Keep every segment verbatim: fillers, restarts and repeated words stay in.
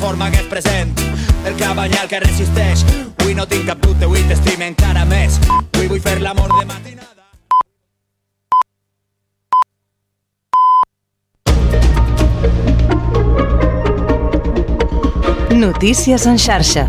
forma que és present. El cabanyal que resisteix. Avui no tinc cap dubte, avui t'estime encara més. Avui vull fer l'amor de matinada. Notícies en xarxa.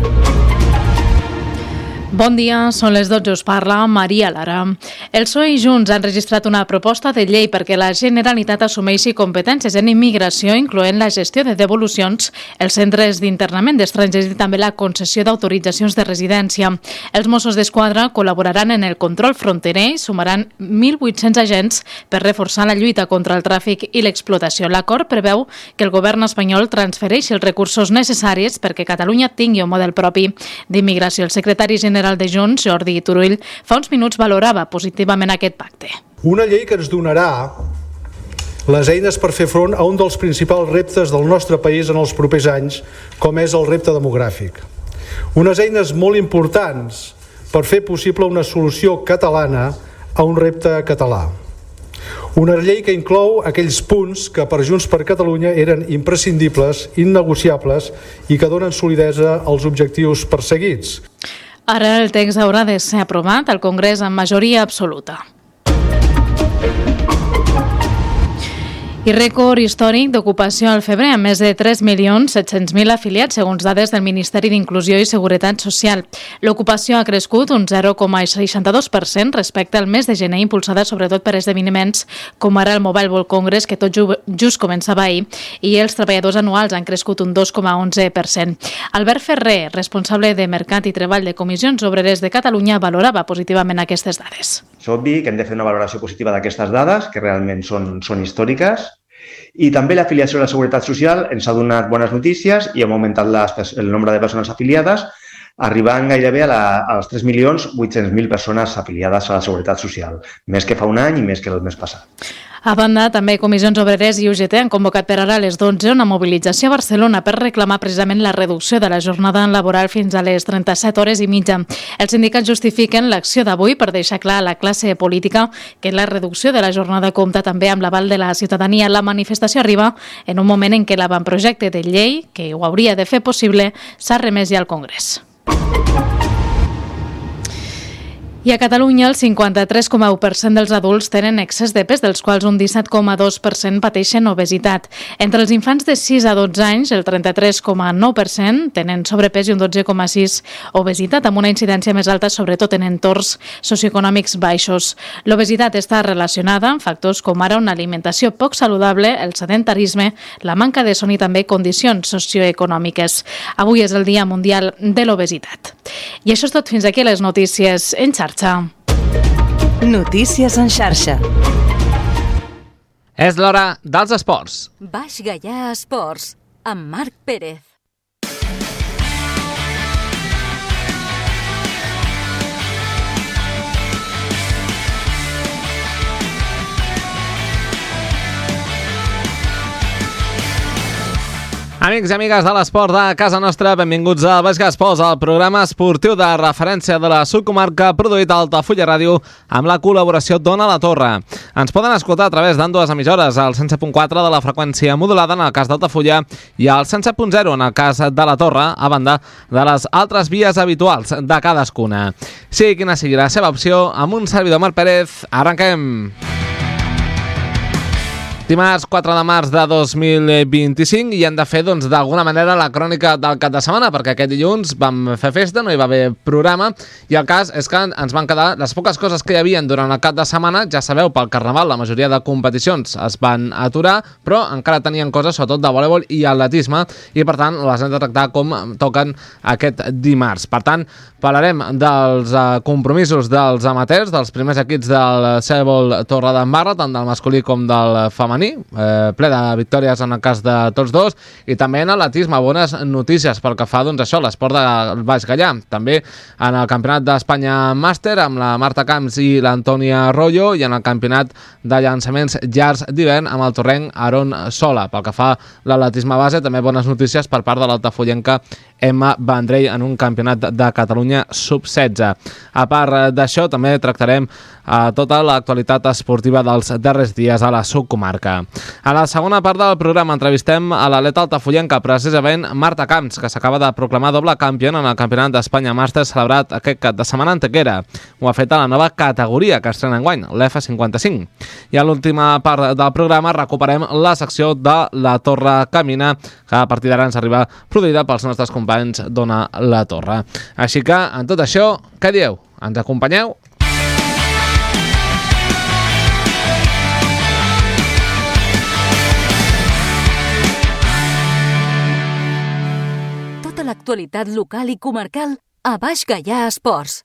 Bon dia, són les dotze, us parla Maria Lara. El P S O E i Junts han registrat una proposta de llei perquè la Generalitat assumeixi competències en immigració, incloent la gestió de devolucions, els centres d'internament d'estrangers i també la concessió d'autoritzacions de residència. Els Mossos d'Esquadra col·laboraran en el control fronterer i sumaran mil vuit-cents agents per reforçar la lluita contra el tràfic i l'explotació. L'acord preveu que el govern espanyol transfereixi els recursos necessaris perquè Catalunya tingui un model propi d'immigració. El secretari general de Junts, Jordi Turull, fa uns minuts valorava positivament aquest pacte. Una llei que ens donarà les eines per fer front a un dels principals reptes del nostre país en els propers anys, com és el repte demogràfic. Unes eines molt importants per fer possible una solució catalana a un repte català. Una llei que inclou aquells punts que per Junts per Catalunya eren imprescindibles, innegociables i que donen solidesa als objectius perseguits. Ara el text haurà de ser aprovat al Congrés amb majoria absoluta. I rècord històric d'ocupació al febrer, amb més de tres milions set-cents mil afiliats, segons dades del Ministeri d'Inclusió i Seguretat Social. L'ocupació ha crescut un zero coma seixanta-dos per cent respecte al mes de gener, impulsada sobretot per esdeveniments com ara el Mobile World Congress, que tot just començava ahir, i els treballadors anuals han crescut un dos coma onze per cent. Albert Ferrer, responsable de Mercat i Treball de Comissions Obreres de Catalunya, valorava positivament aquestes dades. És obvi que hem de fer una valoració positiva d'aquestes dades, que realment són, són històriques, i també l'afiliació a la Seguretat Social ens ha donat bones notícies i hem augmentat les, el nombre de persones afiliades, arribant gairebé a la, als tres milions vuit-cents mil persones afiliades a la Seguretat Social, més que fa un any i més que el mes passat. A banda, també Comissions Obreres i U G T han convocat per ara a les dotze una mobilització a Barcelona per reclamar precisament la reducció de la jornada laboral fins a les trenta-set hores i mitja. Els sindicats justifiquen l'acció d'avui per deixar clar a la classe política que la reducció de la jornada compta també amb l'aval de la ciutadania. La manifestació arriba en un moment en què l'avantprojecte de llei, que ho hauria de fer possible, s'ha remès ja al Congrés. I a Catalunya el cinquanta-tres coma u per cent dels adults tenen excés de pes, dels quals un disset coma dos per cent pateixen obesitat. Entre els infants de sis a dotze anys, el trenta-tres coma nou per cent tenen sobrepès i un dotze coma sis per cent obesitat, amb una incidència més alta sobretot en entorns socioeconòmics baixos. L'obesitat està relacionada amb factors com ara una alimentació poc saludable, el sedentarisme, la manca de son i també condicions socioeconòmiques. Avui és el Dia Mundial de l'Obesitat. I això és tot, fins aquí les notícies en xarxa. Notícies en xarxa. És l'hora dels esports. Baix Gaià Esports, amb Marc Pérez. Amics i amigues de l'esport de casa nostra, benvinguts a Baix Gaià Esports, el programa esportiu de referència de la subcomarca produït a Altafulla Ràdio amb la col·laboració d'Ona la Torre. Ens poden escoltar a través d'ambdues emissores, al cent set punt quatre de la freqüència modulada en el cas d'Altafulla i al cent set punt zero en el cas de la Torre, a banda de les altres vies habituals de cadascuna. Sigui quina sigui la seva opció, amb un servidor Marc Pérez, arrenquem! Dimarts quatre de març de dos mil vint-i-cinc i hem de fer, doncs, d'alguna manera la crònica del cap de setmana, perquè aquest dilluns vam fer festa, no hi va haver programa, i el cas és que ens van quedar les poques coses que hi havia durant el cap de setmana. Ja sabeu, pel Carnaval la majoria de competicions es van aturar, però encara tenien coses, sobretot de voleibol i atletisme, i per tant les hem de tractar com toquen aquest dimarts. Per tant, parlarem dels uh, compromisos dels amateurs, dels primers equips del Cèbol Torredembarra, tant del masculí com del femení, eh, ple de victòries en el cas de tots dos, i també en atletisme, bones notícies pel que fa, doncs, això, l'esport del Baix Gaià. També en el Campionat d'Espanya Màster, amb la Marta Camps i l'Antònia Rollo, i en el Campionat de llançaments llargs d'hivern amb el torrenc Aaron Sola. Pel que fa a l'atletisme base, també bones notícies per part de l'altafollenca Emma Vendrell en un campionat de Catalunya sub setze. A part d'això, també tractarem eh, tota l'actualitat esportiva dels darrers dies a la subcomarca. Altafuyenca. A la segona part del programa entrevistem a l'atleta altafuyenca, precisament Marta Camps, que s'acaba de proclamar doble campiona en el Campionat d'Espanya Màsters celebrat aquest cap de setmana a Antequera. Ho ha fet a la nova categoria que estrena enguany, l'F cinquanta-cinc. I a l'última part del programa recuperem la secció de La Torre Camina, que a partir d'ara ens arriba produïda pels nostres companys d'Ona La Torre. Així que, en tot això, què dieu? Ens acompanyeu? Tota l'actualitat local i comarcal a Baix Gaià Esports.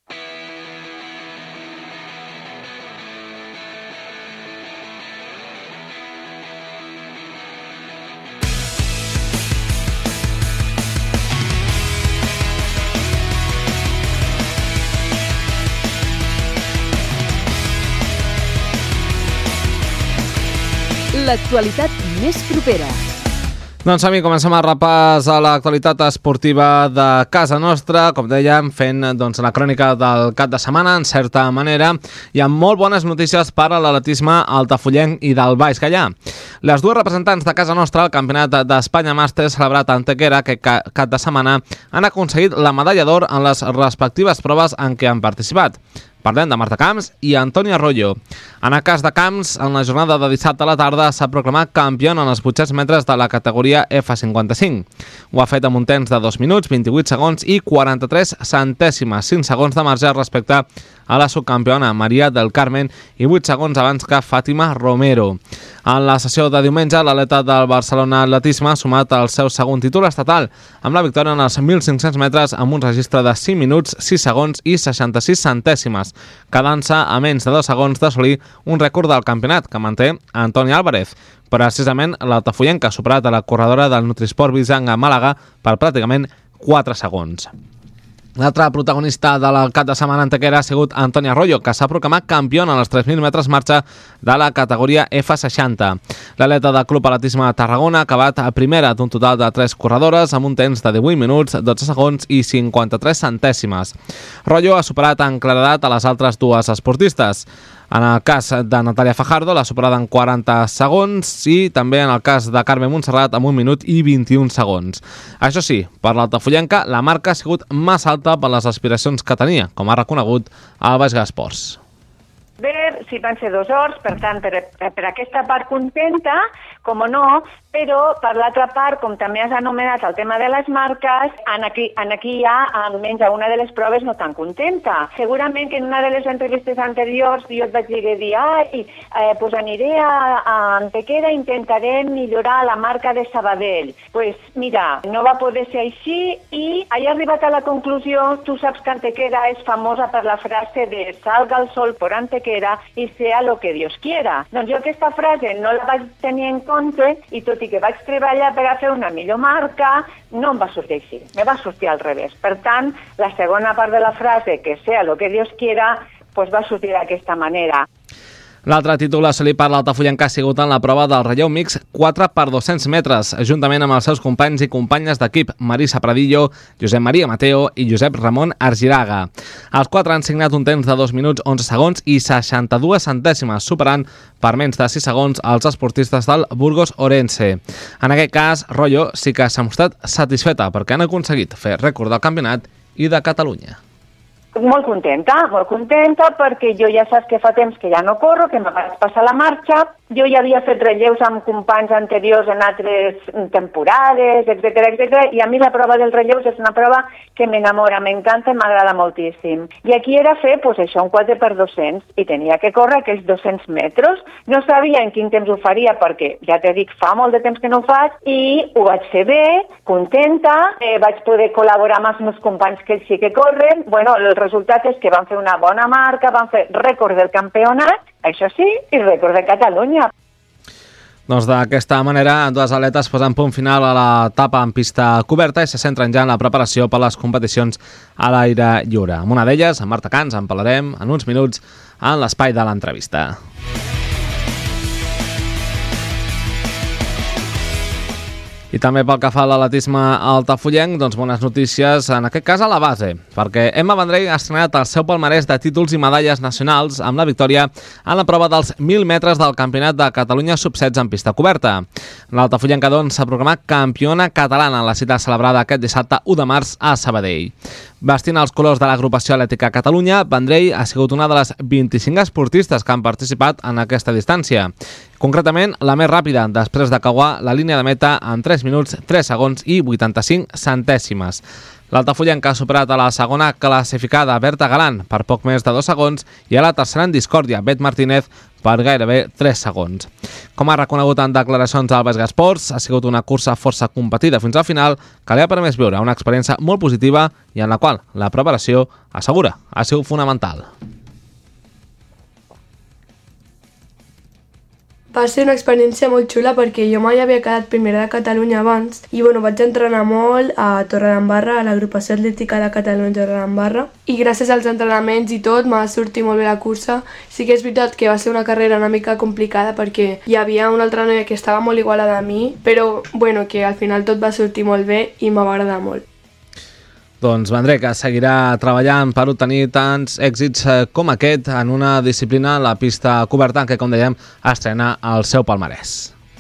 L'actualitat més propera. Doncs, amics, comencem el repàs a l'actualitat esportiva de casa nostra, com dèiem, fent doncs, la crònica del cap de setmana, en certa manera, i amb molt bones notícies per a l'atletisme altafollenc i del Baix Gaià. Les dues representants de casa nostra al Campionat d'Espanya Màsters celebrat a Antequera aquest cap de setmana han aconseguit la medalla d'or en les respectives proves en què han participat. Parlem de Marta Camps i Antònia Arroyo. En el cas de Camps, en la jornada de dissabte a la tarda s'ha proclamat campiona en els vuit-cents metres de la categoria F cinquanta-cinc. Ho ha fet amb un temps de dos minuts, vint-i-vuit segons i quaranta-tres centèsimes, cinc segons de marge respecte a la subcampiona Maria del Carmen i vuit segons abans que Fàtima Romero. En la sessió de diumenge, l'atleta del Barcelona Atletisme ha sumat el seu segon títol estatal, amb la victòria en els mil cinc-cents metres amb un registre de cinc minuts, sis segons i seixanta-sis centèsimes, quedant-se a menys de dos segons d'assolir un rècord del campionat que manté Antònia Álvarez. Precisament, l'altafollenca ha superat a la corredora del Nutrisport Bizanga Màlaga per pràcticament quatre segons. L'altre protagonista del cap de setmana Antequera ha sigut Antònia Arroyo, que s'ha proclamat campiona en els tres mil metres marxa de la categoria F seixanta. L'atleta del Club Atletisme de Tarragona ha acabat a primera d'un total de tres corredores amb un temps de divuit minuts, dotze segons i cinquanta-tres centèsimes. Arroyo ha superat en claredat a les altres dues esportistes. En el cas de Natàlia Fajardo l'ha superada en quaranta segons i també en el cas de Carme Montserrat amb un minut i vint-i-un segons. Això sí, per l'altafollenca la marca ha sigut massa alta per les aspiracions que tenia, com ha reconegut el Baix Gaià Esports. Bé, sí, van ser dos hores, per tant, per, per aquesta part contenta, com no, però per l'altra part, com també has anomenat el tema de les marques, en aquí, en aquí hi ha almenys una de les proves no tan contenta. Segurament que en una de les entrevistes anteriors jo et vaig dir, ai, eh, pues aniré a, a Antequera i intentaré millorar la marca de Sabadell. Doncs pues, mira, no va poder ser així i he arribat a la conclusió, tu saps que Antequera és famosa per la frase de salga el sol por Antequera i sea lo que Dios quiera. Doncs jo aquesta frase no la vaig tenir en compte i tot i que vaig treballar per a fer una millor marca, no em va sortir així, me va sortir al revés. Per tant, la segona part de la frase, que sea lo que Dios quiera, pues va sortir d'aquesta manera. L'altre títol assolit per l'altafollenca ha sigut en la prova del relleu mix quatre per dos-cents metres, juntament amb els seus companys i companyes d'equip Marisa Pradillo, Josep Maria Mateo i Josep Ramon Argiraga. Els quatre han signat un temps de dos minuts, onze segons i seixanta-dues centèsimes, superant per menys de sis segons els esportistes del Burgos Orense. En aquest cas, Rollo sí que s'ha mostrat satisfeta perquè han aconseguit fer rècord del campionat i de Catalunya. Molt contenta, molt contenta, perquè jo ja saps que fa temps que ja no corro, que me vaig passar la marxa. Jo ja havia fet relleus amb companys anteriors en altres temporades, etcètera, etcètera, i a mi la prova dels relleus és una prova que m'enamora, m'encanta i m'agrada moltíssim. I aquí era fer, pues, això, un quatre per dos-cents, i tenia que córrer aquells dos-cents metres. No sabia en quin temps ho faria, perquè, ja t'he dit, fa molt de temps que no ho faig, i ho vaig fer bé, contenta, eh, vaig poder col·laborar amb els meus companys que ells sí que corren. Bueno, el resultat és que van fer una bona marca, van fer rècord del campionat, això sí, i rècord de Catalunya. Doncs d'aquesta manera, dues atletes posen punt final a l'etapa en pista coberta i se centren ja en la preparació per a les competicions a l'aire lliure. Amb una d'elles, amb Marta Camps, en parlarem en uns minuts en l'espai de l'entrevista. I també pel que fa a l'atletisme altafollenc, doncs bones notícies, en aquest cas a la base, perquè Emma Vendrell ha estrenat el seu palmarès de títols i medalles nacionals amb la victòria en la prova dels mil metres del Campionat de Catalunya sub setze en pista coberta. L'altafollenca, doncs, s'ha proclamat campiona catalana en la cita celebrada aquest dissabte u de març a Sabadell. Vestint els colors de l'agrupació atlètica Catalunya, Vendrell ha sigut una de les vint-i-cinc esportistes que han participat en aquesta distància. Concretament, la més ràpida, després de creuar la línia de meta en tres minuts, tres segons i vuitanta-cinc centèsimes. L'altafollenca ha superat a la segona classificada, Berta Galán, per poc més de dos segons, i a la tercera en discòrdia, Bet Martínez, per gairebé tres segons. Com ha reconegut en declaracions al Vesga Esports, ha sigut una cursa força competida fins al final, que li ha permès viure una experiència molt positiva i en la qual la preparació, assegura, ha sigut fonamental. Va ser una experiència molt xula perquè jo mai havia quedat primera de Catalunya abans i bueno, vaig entrenar molt a Torredembarra, a l'agrupació atlètica de Catalunya Torredembarra, i gràcies als entrenaments i tot m'ha sortit molt bé la cursa. Sí que és veritat que va ser una carrera una mica complicada perquè hi havia una altra noia que estava molt igualada a mi, però bueno, que al final tot va sortir molt bé i m'ha agradat molt. Doncs Vendrell, que seguirà treballant per obtenir tants èxits com aquest en una disciplina, la pista coberta, en què, com dèiem, estrena el seu palmarès.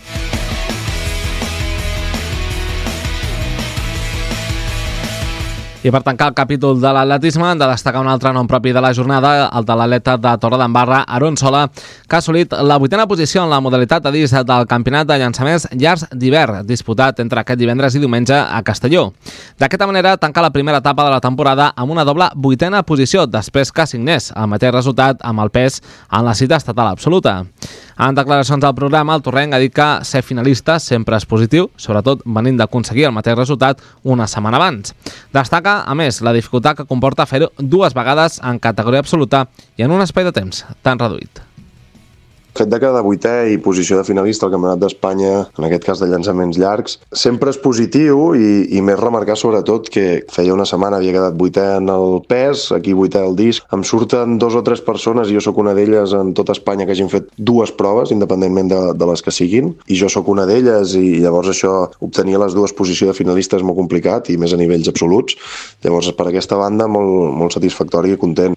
I per tancar el capítol de l'atletisme hem de destacar un altre nom propi de la jornada, el de l'atleta de Torredembarra, Aron Sola, que ha assolit la vuitena posició en la modalitat de disc del campionat de llançaments llargs d'hivern, disputat entre aquest divendres i diumenge a Castelló. D'aquesta manera, tanca la primera etapa de la temporada amb una doble vuitena posició, després que signés el mateix resultat amb el pes en la cita estatal absoluta. En declaracions al programa, el torrenc ha dit que ser finalista sempre és positiu, sobretot venint d'aconseguir el mateix resultat una setmana abans. Destaca, a més, la dificultat que comporta fer-ho dues vegades en categoria absoluta i en un espai de temps tan reduït. El fet de quedar vuitè i posició de finalista al Campionat d'Espanya, en aquest cas de llançaments llargs, sempre és positiu i, i més remarcar sobretot que feia una setmana havia quedat vuitè en el pes, aquí vuitè al disc. Em surten dos o tres persones, i jo sóc una d'elles en tota Espanya, que hagin fet dues proves, independentment de, de les que siguin, i jo sóc una d'elles, i llavors això, obtenir les dues posicions de finalista és molt complicat, i més a nivells absoluts. Llavors, per aquesta banda, molt, molt satisfactori i content.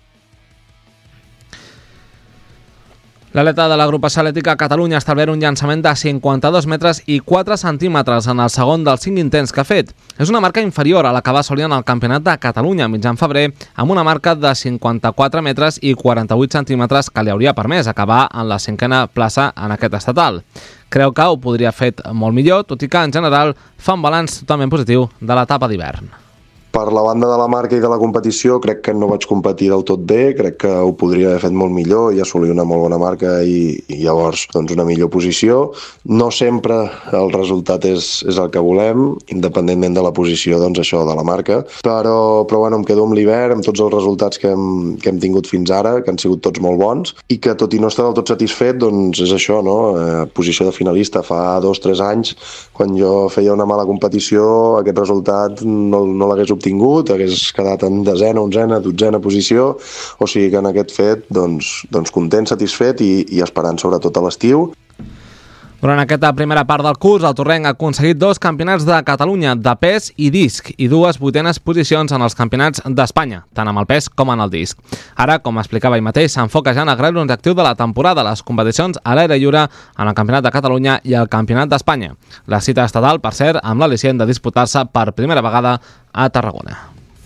L'atleta de l'agrupació atlètica Catalunya ha establert un llançament de cinquanta-dos metres i quatre centímetres en el segon dels cinc intents que ha fet. És una marca inferior a la que va assolir en el Campionat de Catalunya mitjan febrer, amb una marca de cinquanta-quatre metres i quaranta-vuit centímetres que li hauria permès acabar en la cinquena plaça en aquest estatal. Creu que ho podria haver fet molt millor, tot i que en general fa un balanç totalment positiu de l'etapa d'hivern. Per la banda de la marca i de la competició crec que no vaig competir del tot bé, crec que ho podria haver fet molt millor i assolir una molt bona marca i, i llavors doncs, una millor posició. No sempre el resultat és, és el que volem, independentment de la posició, doncs això de la marca, però, però bueno, em quedo amb l'hivern, amb tots els resultats que hem, que hem tingut fins ara, que han sigut tots molt bons, i que tot i no estar del tot satisfet, doncs és això, no? Eh, posició de finalista fa dos o tres anys, quan jo feia una mala competició, aquest resultat no, no l'hagués obtingut tingut, hagués quedat en desena, onzena, dotzena posició, o sigui que en aquest fet doncs, doncs content, satisfet i, i esperant sobretot a l'estiu. Durant aquesta primera part del curs, el torrenc ha aconseguit dos campionats de Catalunya de pes i disc i dues vuitenes posicions en els campionats d'Espanya, tant amb el pes com en el disc. Ara, com explicava ell mateix, s'enfoca ja en el gran objectiu de la temporada, les competicions a l'aire lliure en el Campionat de Catalunya i el Campionat d'Espanya. La cita estatal, per cert, amb l'al·licient de disputar-se per primera vegada a Tarragona.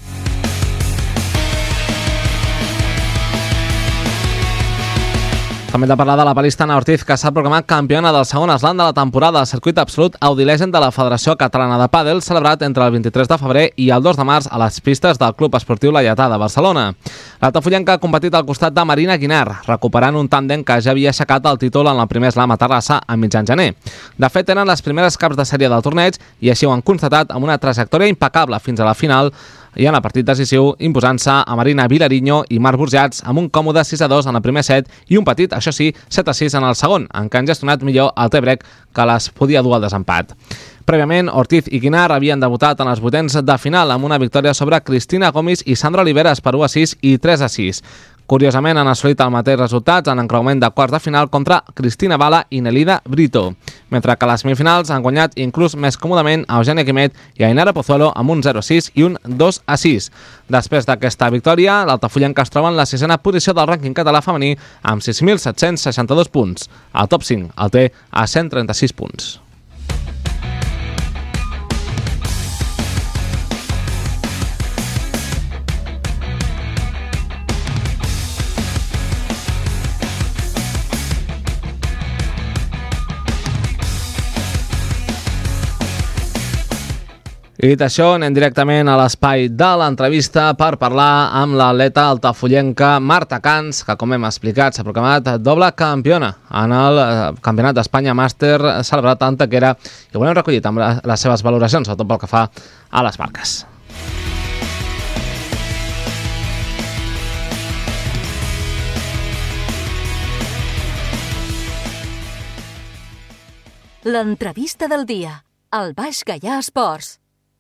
També hem de parlar de la palistana Ortiz, que s'ha proclamat campiona del segon slam de la temporada al circuit absolut Audi Legend de la Federació Catalana de Pàdel, celebrat entre el vint-i-tres de febrer i el dos de març a les pistes del Club Esportiu Laietà de Barcelona. La tafullenca ha competit al costat de Marina Guinar, recuperant un tàndem que ja havia aixecat el títol en el primer slam a Terrassa a mitjan gener. De fet, eren les primeres caps de sèrie del torneig i així ho han constatat amb una trajectòria impecable fins a la final i en el partit decisiu imposant-se a Marina Vilariño i Marc Burjats amb un còmode sis a dos en el primer set i un petit, això sí, set a sis en el segon, en què han gestionat millor el tie-break que les podia dur al desempat. Prèviament, Ortiz i Guinar havien debutat en els vuitens de final amb una victòria sobre Cristina Gomis i Sandra Oliveras per u a sis i tres a sis. Curiosament, han assolit el mateix resultats en encreuament de quarts de final contra Cristina Bala i Nelida Brito, mentre que a les semifinals han guanyat inclús més còmodament a Eugènia Quimet i a Ainara Pozuelo amb un zero a sis i un dos a sis. Després d'aquesta victòria, l'altafollenca es troba en la sisena posició del rànquing català femení amb sis mil set-cents seixanta-dos punts. El top cinc el té a cent trenta-sis punts. I dit això, anem directament a l'espai de l'entrevista per parlar amb l'atleta altafollenca Marta Cans, que, com hem explicat, s'ha proclamat doble campiona en el Campionat d'Espanya Màster celebrat a Antequera, i ho hem recollit amb les seves valoracions, sobretot pel que fa a les marques. L'entrevista del dia, al Baix Gaià Esports.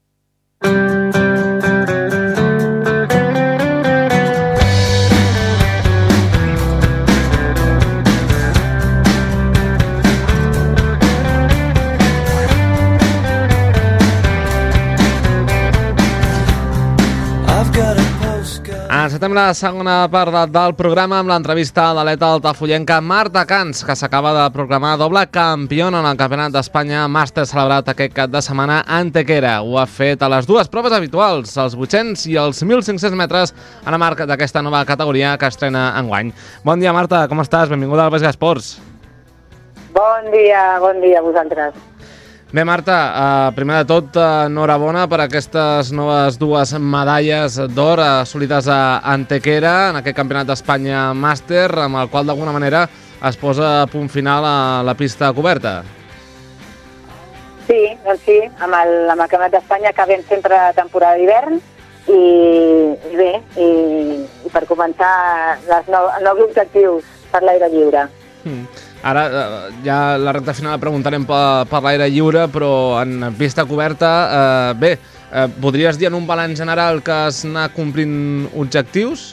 Encetem la segona part del programa amb l'entrevista a l'atleta altafollenca Marta Cans, que s'acaba de proclamar doble campiona en el Campionat d'Espanya Màster celebrat aquest cap de setmana a Antequera. Ho ha fet a les dues proves habituals, els vuit-cents i els mil cinc-cents metres, en el marc d'aquesta nova categoria que estrena enguany. Bon dia, Marta, com estàs? Benvinguda al Baix Gaià Esports. Bon dia, bon dia a vosaltres. Bé, Marta, eh, primer de tot, enhorabona per aquestes noves dues medalles d'or assolides a Antequera en aquest Campionat d'Espanya Màster, amb el qual d'alguna manera es posa a punt final a la pista coberta. Sí, doncs sí, amb el, amb el Campionat d'Espanya acabem sempre temporada d'hivern i, i bé, i, i per començar les nou, nous objectius per l'aire lliure. Mm. Ara, ja la recta final la preguntarem per, per l'aire lliure, però en pista coberta, eh, bé, eh, podries dir en un balanç general que has anat complint objectius?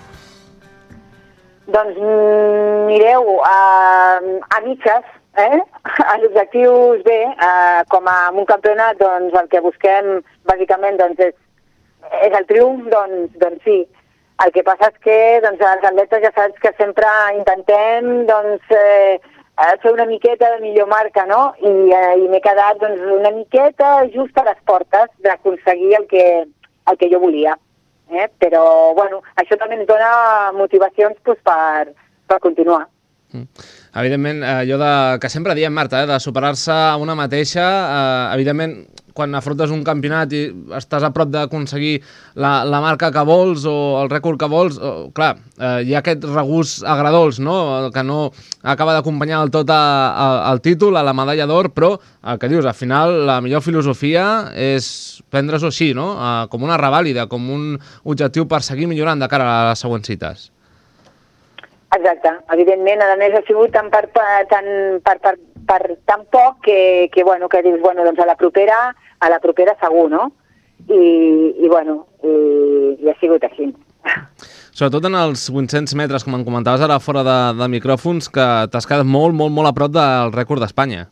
Doncs mireu, eh, a mitges, eh? Els objectius, bé, eh, com a un campionat, doncs el que busquem bàsicament doncs, és, és el triomf, doncs, doncs sí. El que passa és que doncs, els atletes ja saps que sempre intentem doncs, eh, fer una miqueta de millor marca, no? I, eh, i m'he quedat doncs, una miqueta just a les portes d'aconseguir el que, el que jo volia. Eh? Però, bueno, això també ens dona motivacions doncs, per, per continuar. Mm. Evidentment, eh, allò de, que sempre diem, Marta, eh, de superar-se a una mateixa, eh, evidentment, quan afrontes un campionat i estàs a prop d'aconseguir la, la marca que vols o el rècord que vols, oh, clar, eh, hi ha aquest regust agradolç, no?, que no acaba d'acompanyar del tot a, a, al títol, a la medalla d'or, però el que dius, al final la millor filosofia és prendre-s'ho així, no?, eh, com una revàlida, com un objectiu per seguir millorant de cara a les següents cites. Exacte, evidentment, a més ha sigut tan per, tan, per, per, per tan poc que, que, bueno, que dius, bueno, doncs a la propera, a la propera segur, no? I, i bueno, i, i ha sigut així. Sobretot en els vuit-cents metres, com em comentaves ara fora de, de micròfons, que t'has quedat molt, molt, molt a prop del rècord d'Espanya.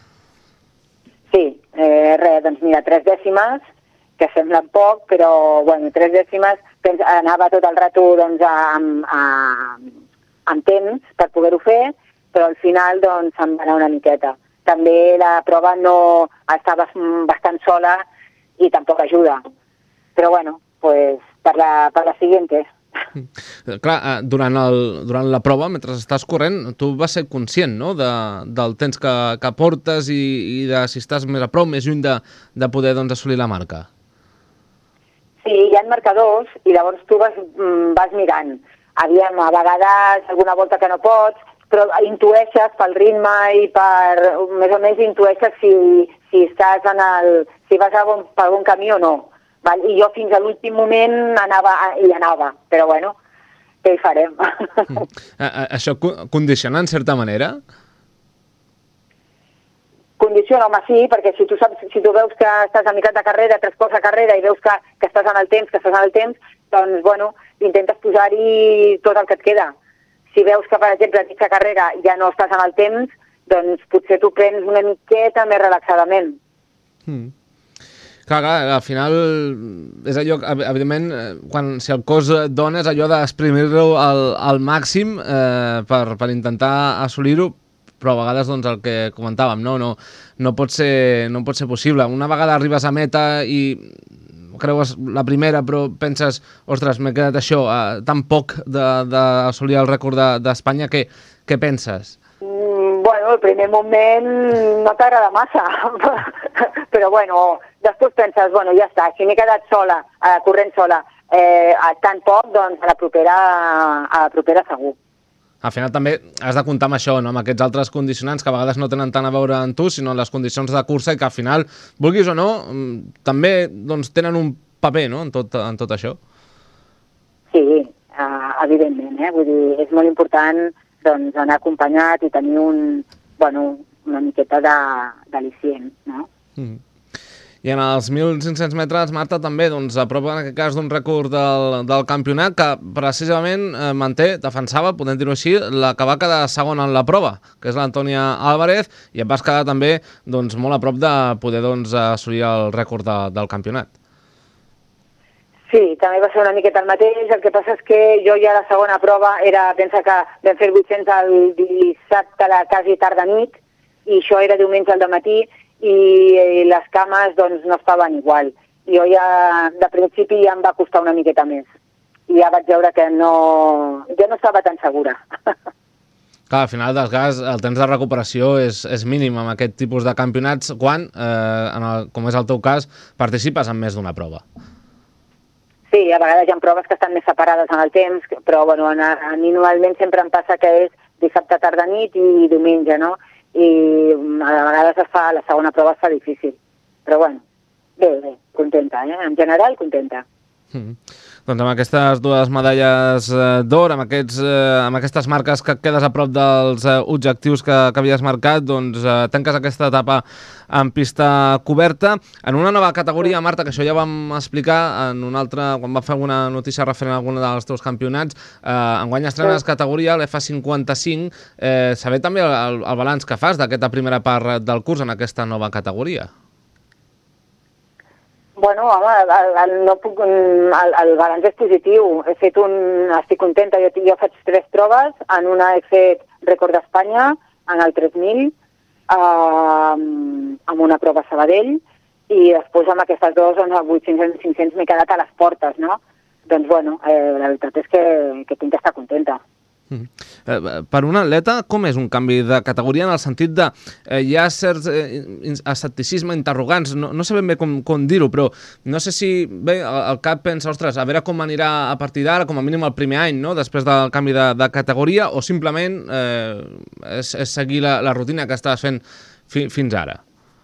Sí, eh, res, doncs mira, tres dècimes, que semblen poc, però, bueno, tres dècimes, anava tot el rato, doncs, amb, amb, amb temps per poder-ho fer, però al final doncs em va anar una miqueta. També la prova no estava bastant sola i tampoc ajuda. Però bueno, pues per la, per la siguiente. Clar, durant, el, durant la prova, mentre estàs corrent, tu vas ser conscient, no?, de, del temps que, que portes i, i de si estàs més a prop, més lluny de, de poder doncs, assolir la marca. Sí, hi ha marcadors i llavors tu vas, vas mirant. Aviam, a vegades, alguna volta que no pots, però intueixes pel ritme i per, més o menys intueixes si, si estàs en el, si vas a bon, per bon camí o no. Val? I jo fins a l'últim moment anava i anava, però bueno, què hi farem? Mm. Això condiciona en certa manera? Condiciona, home, sí, perquè si tu, saps, si tu veus que estàs a meitat de carrera, tres quarts de carrera i veus que, que estàs en el temps, que estàs en el temps, doncs, bueno, intentes posar-hi tot el que et queda. Si veus que, per exemple, a mitja carrera ja no estàs en el temps, doncs potser t'ho prens una miqueta més relaxadament. Mm. Clar, clar, al final és allò, evidentment, quan, si el cos dona és allò d'exprimir-lo al, al màxim eh, per, per intentar assolir-ho, però a vegades doncs, el que comentàvem, no, no, no, pot ser, no pot ser possible. Una vegada arribes a meta i creues la primera, però penses, ostres, m'he quedat això, eh, tan poc d'assolir el rècord d'Espanya, què, què penses? Bueno, el primer moment no t'agrada massa, però bueno, després penses, bueno, ja està, si m'he quedat sola, eh, corrent sola, eh, tan poc, doncs a la propera, a la propera segur. Al final també has de comptar amb això, no? Amb aquests altres condicionants que a vegades no tenen tant a veure amb tu, sinó les condicions de cursa i que al final, vulguis o no, també doncs, tenen un paper, no?, en tot, en tot això. Sí, uh, evidentment, eh? Vull dir, és molt important doncs, anar acompanyat i tenir un, bueno, una miqueta d'al·licient, no? Mm. I en els mil cinc-cents metres, Marta, també doncs, a prop, en aquest cas, d'un rècord del, del campionat que precisament eh, manté, defensava, podem dir-ho així, la que va quedar segona en la prova, que és l'Antònia Álvarez, i et vas quedar també doncs, molt a prop de poder doncs, assolir el rècord de, del campionat. Sí, també va ser una miqueta el mateix, el que passa és que jo ja la segona prova era, pensa que vam fer vuit-cents el dissabte a la quasi tarda nit, i això era diumenge al dematí, i les cames doncs, no estaven igual. Jo ja, de principi, ja em va costar una miqueta més. I ja vaig veure que no, jo no estava tan segura. Clar, al final del cas, el temps de recuperació és, és mínim amb aquest tipus de campionats quan, eh, en el, com és el teu cas, participes en més d'una prova. Sí, a vegades hi ha proves que estan més separades en el temps, però bueno, a, a mi normalment sempre em passa que és dissabte tarda nit i diumenge, no? I a vegades es fa, la segona prova es fa difícil. Però bueno, bé, bé, contenta, eh? En general, contenta. Mm. Doncs amb aquestes dues medalles d'or, amb, aquests, eh, amb aquestes marques que quedes a prop dels eh, objectius que, que havies marcat, doncs eh, tanques aquesta etapa en pista coberta. En una nova categoria, Marta, que això ja vam explicar en una altra, quan va fer alguna notícia referent a algun dels teus campionats, eh, enguany estrenes categoria, l'F cinquanta-cinc, eh, saber també el, el balanç que fas d'aquesta primera part del curs en aquesta nova categoria. Bueno, home, el, el, no puc, el, el balanç és positiu. He fet un... Estic contenta. Jo, jo faig tres proves. En una he fet rècord d'Espanya, en el tres mil, eh, amb una prova a Sabadell, i després amb aquestes dues, doncs, a vuit-cents i cinc-cents m'he quedat a les portes, no? Doncs, bueno, eh, la veritat és que, que tinc d'estar contenta. Mm. Eh, per un atleta, com és un canvi de categoria en el sentit de eh, hi ha certs eh, escepticisme, interrogants, no, no sé ben bé com, com dir-ho, però no sé si bé, el, el cap pensa, ostres, a veure com anirà a partir d'ara, com a mínim el primer any, no? Després del canvi de, de categoria, o simplement eh, és, és seguir la, la rutina que estàs fent fi, fins ara?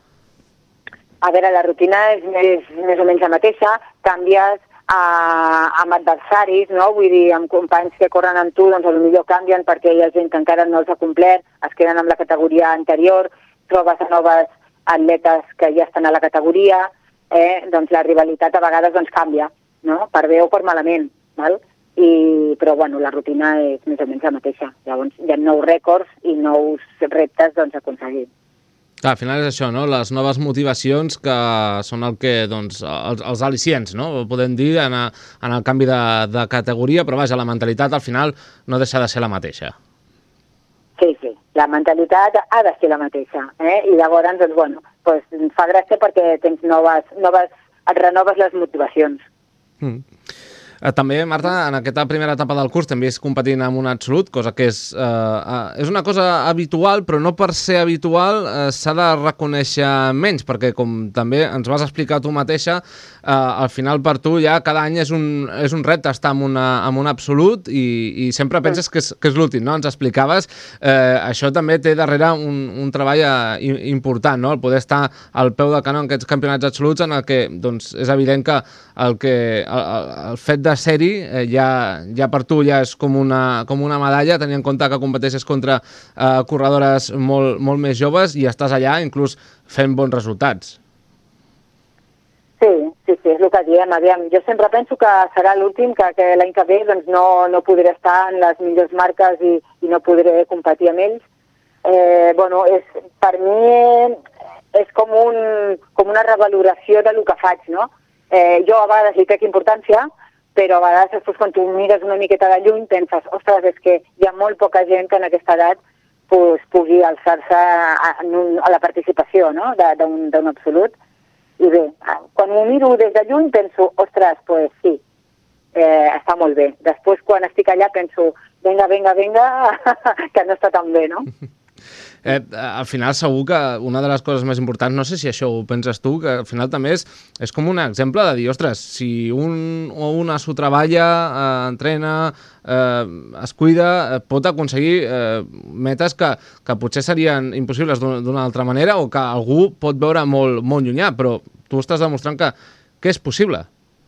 A veure, la rutina és més, més o menys la mateixa, canvies A, amb adversaris, no? Vull dir, amb companys que corren amb tu, doncs potser canvien perquè hi ha gent que encara no els ha complert, es queden amb la categoria anterior, trobes a noves atletes que ja estan a la categoria, eh? Doncs la rivalitat a vegades doncs, canvia, no? Per bé o per malament, val? I, però bueno, la rutina és més o menys la mateixa. Llavors hi ha nous rècords i nous reptes doncs, a aconseguir. Clar, al final és això, no? Les noves motivacions que són el que, doncs, els, els al·licients, no? Podem dir, en, a, en el canvi de, de categoria, però vaja, la mentalitat al final no deixa de ser la mateixa. Sí, sí, la mentalitat ha de ser la mateixa, eh? I llavors, doncs, bueno, pues, fa gràcia perquè tens noves, noves, et renoves les motivacions. Mm. També, Marta, en aquesta primera etapa del curs també és competint amb un absolut, cosa que és, eh, és una cosa habitual, però no per ser habitual eh, s'ha de reconèixer menys, perquè com també ens vas explicar tu mateixa, eh, al final per tu ja cada any és un, és un repte estar en, una, en un absolut i, i sempre penses que és, que és l'últim, no? Ens explicaves, eh, això també té darrere un, un treball eh, important, no? El poder estar al peu del canó en aquests campionats absoluts en el que doncs, és evident que el, que, el, el fet de de sèrie, eh, ja, ja per tu ja és com una, com una medalla, tenint en compte que competeixes contra eh, corredores molt, molt més joves i estàs allà inclús fent bons resultats. Sí, sí, sí, és el que diem. Aviam, jo sempre penso que serà l'últim, que, que l'any que ve doncs, no, no podré estar en les millors marques i, i no podré competir amb ells. Eh, bueno, és, per mi és com, un, com una revaloració del que faig, no? Eh, jo a vegades li trec importància, però a vegades després quan tu mires una miqueta de lluny penses, ostres, és que hi ha molt poca gent que en aquesta edat pues, pugui alçar-se a, a la participació, no? d'un absolut. I bé, quan m'ho miro des de lluny penso, ostres, pues sí, eh, està molt bé. Després quan estic allà penso, vinga, vinga, vinga, que no està tan bé, no? Eh, al final segur que una de les coses més importants, no sé si això ho penses tu, que al final també és, és com un exemple de dir, ostres, si un o una s'ho treballa, eh, entrena, eh, es cuida, eh, pot aconseguir eh, metes que, que potser serien impossibles d'una altra manera o que algú pot veure molt, molt llunyà, però tu estàs demostrant que, que és possible.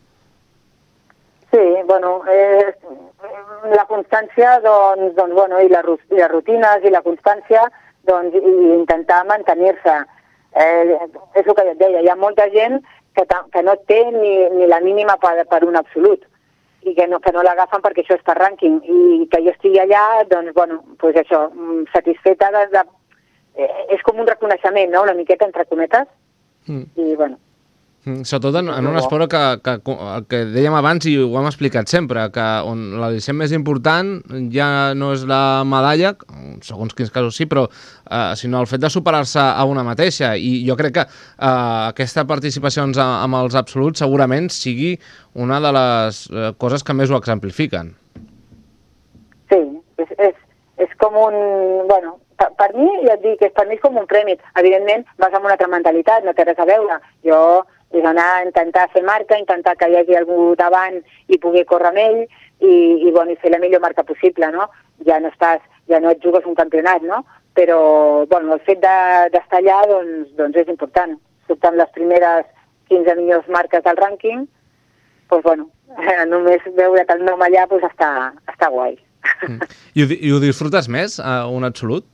Sí, bueno, eh, la constància, doncs, doncs bueno, i, la, i les rutines i la constància, doncs, i intentar mantenir-se. Eh, és el que jo et deia, hi ha molta gent que, que no té ni, ni la mínima per, per un absolut i que no, que no l'agafen perquè això és per rànquing i que jo estigui allà, doncs, bueno, pues això, satisfeta de... de eh, és com un reconeixement, no?, una miqueta entre cometes, mm. i, bueno... Sobretot en, en un esport que, que, que dèiem abans i ho hem explicat sempre, que on l'al·licient més important ja no és la medalla, segons quins casos sí, però eh, sinó el fet de superar-se a una mateixa. I jo crec que eh, aquesta participació amb els absoluts segurament sigui una de les eh, coses que més ho exemplifiquen. Sí, és, és, és com un... Bueno, per, per mi, ja et dic, és, per mi és com un premi. Evidentment, vas amb una altra mentalitat, no té res a veure. Jo... és anar a intentar fer marca, intentar que hi hagi algú davant i pugui córrer amb ell i, i, bueno, i fer la millor marca possible, no? Ja no estàs, ja no et jugues un campionat, no? Però, bueno, el fet d'estar allà, doncs, doncs és important. Surten les primeres quinze millors marques del rànquing, doncs, bueno, només veure el nom allà, doncs està, està guai. Mm. I, ho, I ho disfrutes més, a un absolut?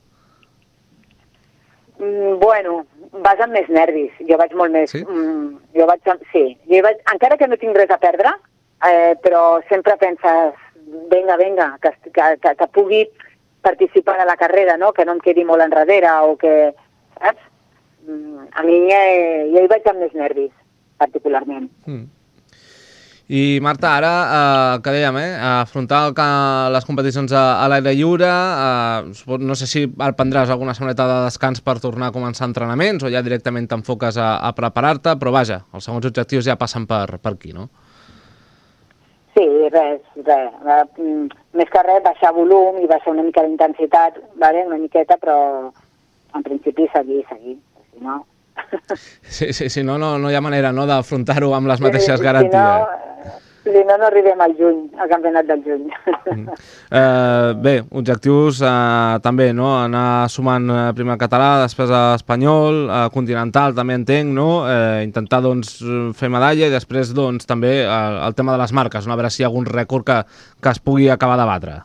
Mm, bueno... vas amb més nervis, jo vaig molt més... Sí? Mm, jo vaig, sí, jo vaig, encara que no tinc res a perdre, eh, però sempre penses, vinga, vinga, que, que, que, que pugui participar de la carrera, no? Que no em quedi molt enrere o que... Saps? Mm, a mi eh, jo hi vaig amb més nervis, particularment. Mm. I Marta, ara, eh, que dèiem, eh, afrontar el, les competicions a, a l'aire lliure, eh, no sé si prendràs alguna setmaneta de descans per tornar a començar entrenaments o ja directament t'enfoques a, a preparar-te, però vaja, els segons objectius ja passen per, per aquí, no? Sí, res, res. Més que res, baixar volum i baixar una mica d'intensitat, vale? Una miqueta, però en principi seguir, seguir, si no... Sí, sí, sí, no, no, no hi ha manera, no, d'afrontar-ho amb les mateixes sí, garanties. Si no, si no, no arribem al juny, al campionat del juny. Mm. Eh, bé, objectius eh, també, no? Anar sumant eh, primer català, després a espanyol, eh, continental també entenc, no? Eh, intentar, doncs, fer medalla i després, doncs, també eh, el tema de les marques, no? A veure si hi ha algun rècord que, que es pugui acabar de batre.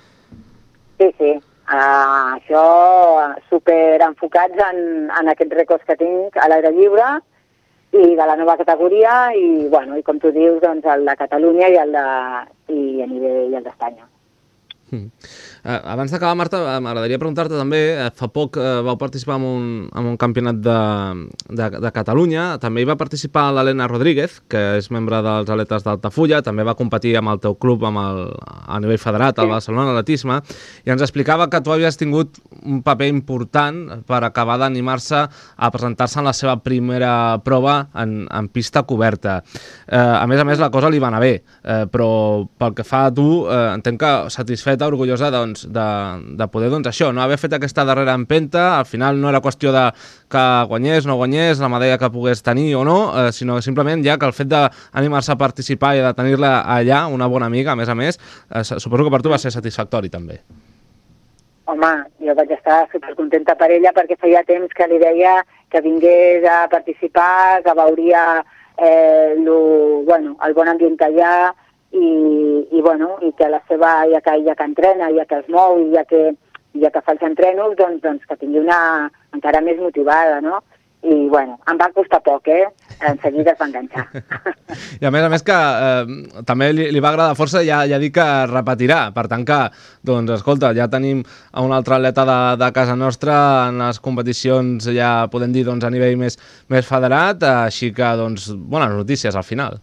Sí, sí. Uh, això super enfocats en, en aquests rècords que tinc a l'aire lliure i de la nova categoria i, bueno, i com tu dius, doncs, el de Catalunya i el de, i a nivell i el d'Espanya. Mm. Eh, abans d'acabar, Marta, m'agradaria preguntar-te també, eh, fa poc eh, vau participar en un, en un campionat de, de, de Catalunya, també hi va participar l'Helena Rodríguez, que és membre dels atletes d'Altafulla, també va competir amb el teu club amb el, a nivell federat, al Barcelona Atletisme, i ens explicava que tu havies tingut un paper important per acabar d'animar-se a presentar-se en la seva primera prova en, en pista coberta. Eh, a més a més, la cosa li va anar bé, eh, però pel que fa a tu, eh, entenc que satisfeta, orgullosa, doncs, De, de poder, doncs, això, no haver fet aquesta darrera empenta. Al final no era qüestió de que guanyés, no guanyés, la medalla que pogués tenir o no, eh, sinó simplement ja que el fet d'animar-se a participar i de tenir-la allà, una bona amiga, a més a més, eh, suposo que per tu va ser satisfactori, també. Home, jo vaig estar supercontenta per ella perquè feia temps que li deia que vingués a participar, que veuria eh, lo, bueno, el bon ambient que hi ha, i, i, bueno, i que la seva, ja que, ja que entrena, ja que es mou, i ja que, ja que fa els entrenos, doncs, doncs que tingui una encara més motivada, no? i bueno, em va costar poc, eh? En seguida es va enganxar. I a més a més que eh, també li, li va agradar força, ja, ja dic que repetirà, per tant que, doncs, escolta, ja tenim a un altre atleta de, de casa nostra en les competicions, ja podem dir, doncs, a nivell més, més federat, així que, doncs, bones notícies al final.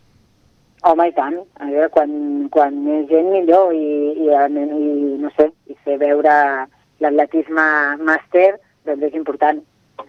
Home, i tant. A veure, quan, quan més gent millor i, i, i, no sé, i fer veure l'atletisme màster, doncs és important.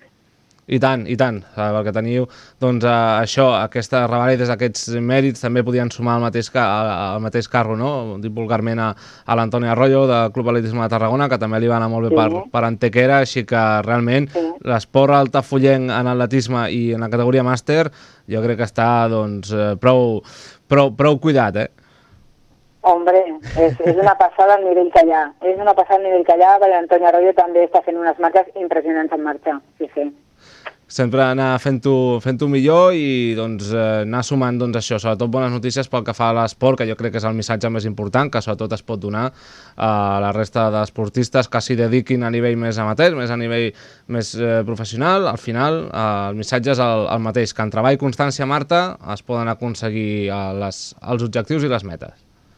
I tant, i tant, perquè teniu doncs, això, aquestes revàlides, aquests mèrits, també podien sumar el mateix, el mateix carro, no? Dic vulgarment a, a l'Antoni Arroyo, del Club Atletisme de Tarragona, que també li va anar molt bé sí. per, per Antequera, així que realment sí. l'esport altafollenc en atletisme i en la categoria màster jo crec que està doncs, prou, prou, prou cuidat, eh? Hombre, és, és una passada al nivell que hi ha. És una passada al nivell que hi ha, perquè l'Antoni Arroyo també està fent unes marques impressionants en marxa, sí, sí. Sempre anar fent-ho fent-ho millor i doncs, eh, anar sumant doncs, això, sobretot bones notícies pel que fa a l'esport, que jo crec que és el missatge més important, que sobretot es pot donar a la resta d'esportistes que s'hi dediquin a nivell més amateur, més a nivell més eh, professional. Al final, eh, el missatge és el, el mateix, que en treball i constància, Marta, es poden aconseguir eh, les, els objectius i les metes.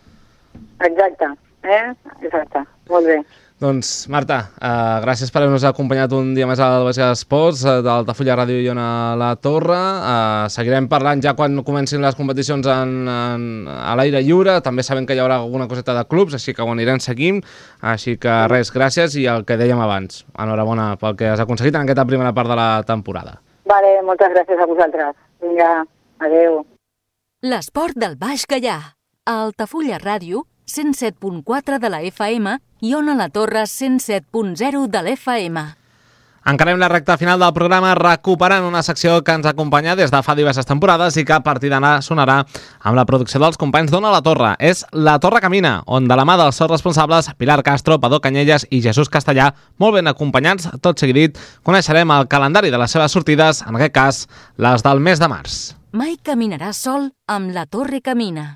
Exacte, eh? Exacte, molt bé. Doncs, Marta, eh, gràcies per haver-nos acompanyat un dia més al Bàsquet Esports, eh, d'Altafulla Ràdio i Ona La Torre. Eh, seguirem parlant ja quan comencin les competicions en, en, a l'aire lliure. També sabem que hi haurà alguna coseta de clubs, així que ho anirem seguint. Així que res, gràcies, i el que dèiem abans, enhorabona pel que has aconseguit en aquesta primera part de la temporada. Vale, moltes gràcies a vosaltres. Vinga, adeu. L'esport del Baix Gaià. A Altafulla Ràdio, cent set punt quatre de la F M i Ona La Torre, cent set punt zero de l'F M. Encarem la recta final del programa recuperant una secció que ens acompanya des de fa diverses temporades i que a partir d'ara sonarà amb la producció dels companys d'Ona La Torre. És La Torre Camina, on de la mà dels seus responsables, Pilar Castro, Padó Canyelles i Jesús Castellà, molt ben acompanyats, tot seguidit, coneixerem el calendari de les seves sortides, en aquest cas, les del mes de març. Mai caminaràs sol amb La Torre Camina.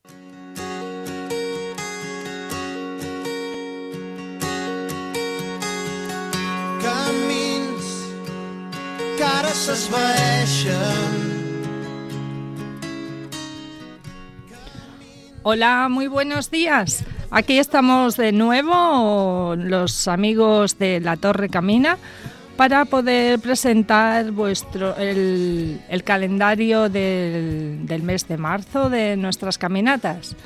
Que ara s'esvaeixen. Hola, muy buenos días. Aquí estamos de nuevo, los amigos de La Torre Camina, para poder presentar vuestro el, el calendario del, del mes de marzo de nuestras caminatas.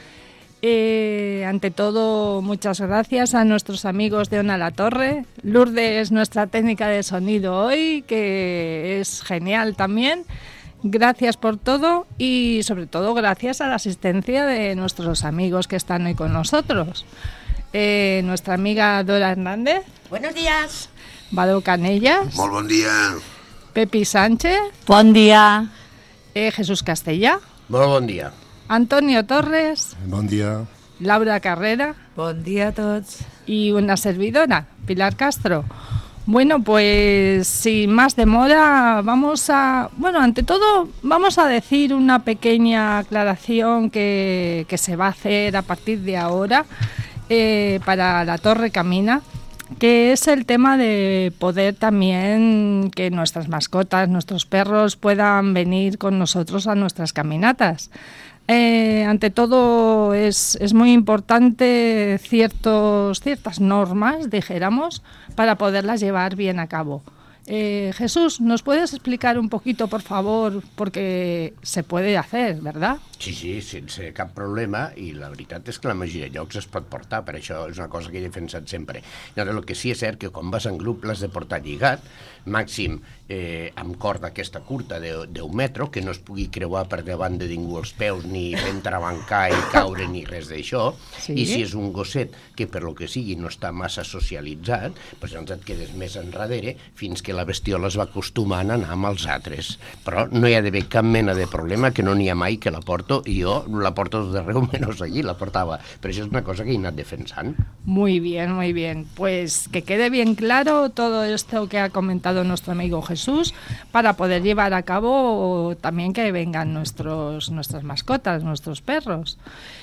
Eh, ante todo, muchas gracias a nuestros amigos de Ona La Torre. Lourdes es nuestra técnica de sonido hoy, que es genial también. Gracias por todo y sobre todo gracias a la asistencia de nuestros amigos que están hoy con nosotros. Eh, nuestra amiga Dora Hernández. Buenos días. Badó Canellas. Molt bon dia. Pepi Sánchez. Bon dia. Eh, Jesús Castellà. Molt bon dia. Antonio Torres. Bon dia. Laura Carrera. Bon dia a tots. Y una servidora, Pilar Castro. Bueno, pues sin más demora, vamos a... Bueno, ante todo, vamos a decir una pequeña aclaración que, que se va a hacer a partir de ahora eh, para La Torre Camina, que es el tema de poder también que nuestras mascotas, nuestros perros puedan venir con nosotros a nuestras caminatas. Eh, ante todo es, es muy importante ciertos, ciertas normas, dijéramos, para poderlas llevar bien a cabo. Eh, Jesús, ¿nos puedes explicar un poquito, por favor, porque se puede hacer, ¿verdad? Sí, sí, sense cap problema, i la veritat és que la majoria de llocs es pot portar, per això és una cosa que he defensat sempre. Llavors, el que sí és cert que quan vas en grup l'has de portar lligat, màxim eh, amb corda aquesta curta de deu metres, que no es pugui creuar per davant de ningú els peus, ni entrebancar i caure, ni res d'això, sí. I si és un gosset que per lo que sigui no està massa socialitzat, doncs llavors et quedes més enrere fins que la bestiola es va acostumant a anar amb els altres. Però no hi ha d'haver cap mena de problema, que no n'hi ha mai que la porto, i jo la porto d'arreu menys allí, la portava. Però això és una cosa que he anat defensant. Muy bien, muy bien. Pues que quede bien claro todo esto que ha comentado nuestro amigo Jesús, para poder llevar a cabo también que vengan nuestros, nuestras mascotas, nuestros perros.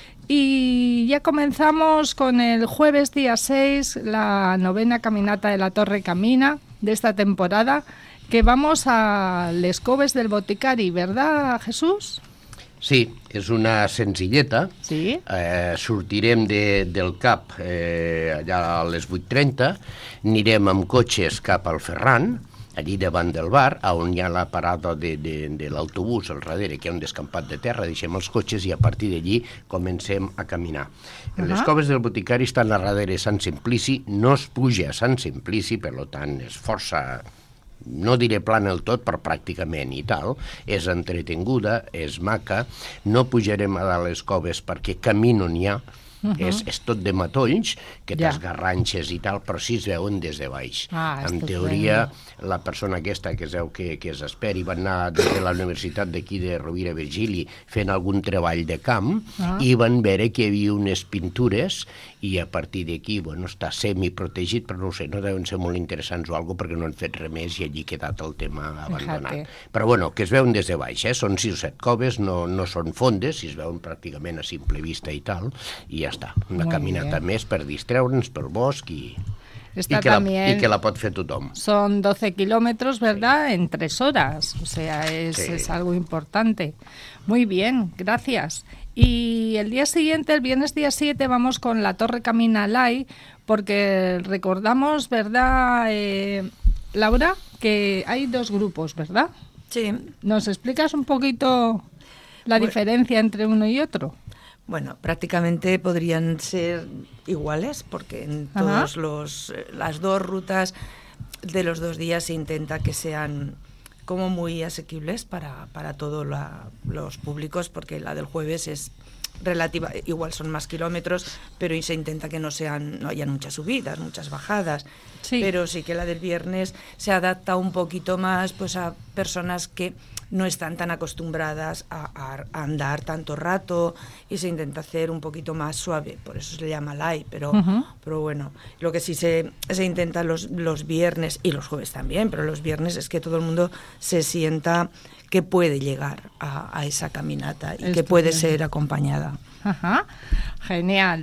Y ya comenzamos con el jueves día seis, la novena caminata de La Torre Camina de esta temporada, que vamos a Les Coves del Boticari, ¿verdad, Jesús? Sí, és una senzilleta. Sí. Eh, sortirem de, del CAP eh, allà a les vuit trenta, anirem amb cotxes cap al Ferran, allí davant del bar, on hi ha la parada de, de, de l'autobús al darrere, que hi ha un descampat de terra, deixem els cotxes i a partir d'allí comencem a caminar. Uh -huh. Les Coves del Boticari estan a darrere Sant Simplici, no es puja a Sant Simplici, per tant és força... no diré plana del tot, però pràcticament i tal, és entretinguda, és maca, no pujarem a dalt les coves perquè camí no n'hi ha, uh -huh. és, és tot de matolls, que ja. t'esgarranxes i tal, però sí es veuen des de baix. Ah, en teoria, la persona aquesta que es veu que, que es esperi va anar des de la universitat d'aquí de Rovira Virgili fent algun treball de camp ah. i van veure que hi havia unes pintures i a partir d'aquí, bueno, està semiprotegit, però no ho sé, no deuen ser molt interessants o alguna cosa perquè no han fet res més i allí ha quedat el tema abandonat. Fíjate. Però bueno, que es veuen des de baix, eh? Són sis o set coves, no, no són fondes, si es veuen pràcticament a simple vista i tal, i ja està. Una Muy caminata bien. Més per distreure'ns pel bosc i, y, que la, y que la pot fer tothom. Son doce kilómetros, ¿verdad? Sí. En tres horas, o sea, es, sí. es algo importante. Muy bien, gracias. Y el día siguiente, el viernes día siete, vamos con la Torre Caminalai, porque recordamos, ¿verdad, eh, Laura? Que hay dos grupos, ¿verdad? Sí. ¿Nos explicas un poquito la bueno, diferencia entre uno y otro? Bueno, prácticamente podrían ser iguales, porque en todos los las dos rutas de los dos días se intenta que sean como muy asequibles para, para todos los públicos, porque la del jueves es relativa, igual son más kilómetros, pero se intenta que no sean, no hayan muchas subidas, muchas bajadas, sí. Pero sí que la del viernes se adapta un poquito más pues a personas que no están tan acostumbradas a, a, a andar tanto rato y se intenta hacer un poquito más suave, por eso se le llama light, pero, uh-huh. pero bueno, lo que sí se, se intenta los, los viernes y los jueves también, pero los viernes es que todo el mundo se sienta que puede llegar a, a esa caminata y Estupendo. Que puede ser acompañada. Ajá. Genial.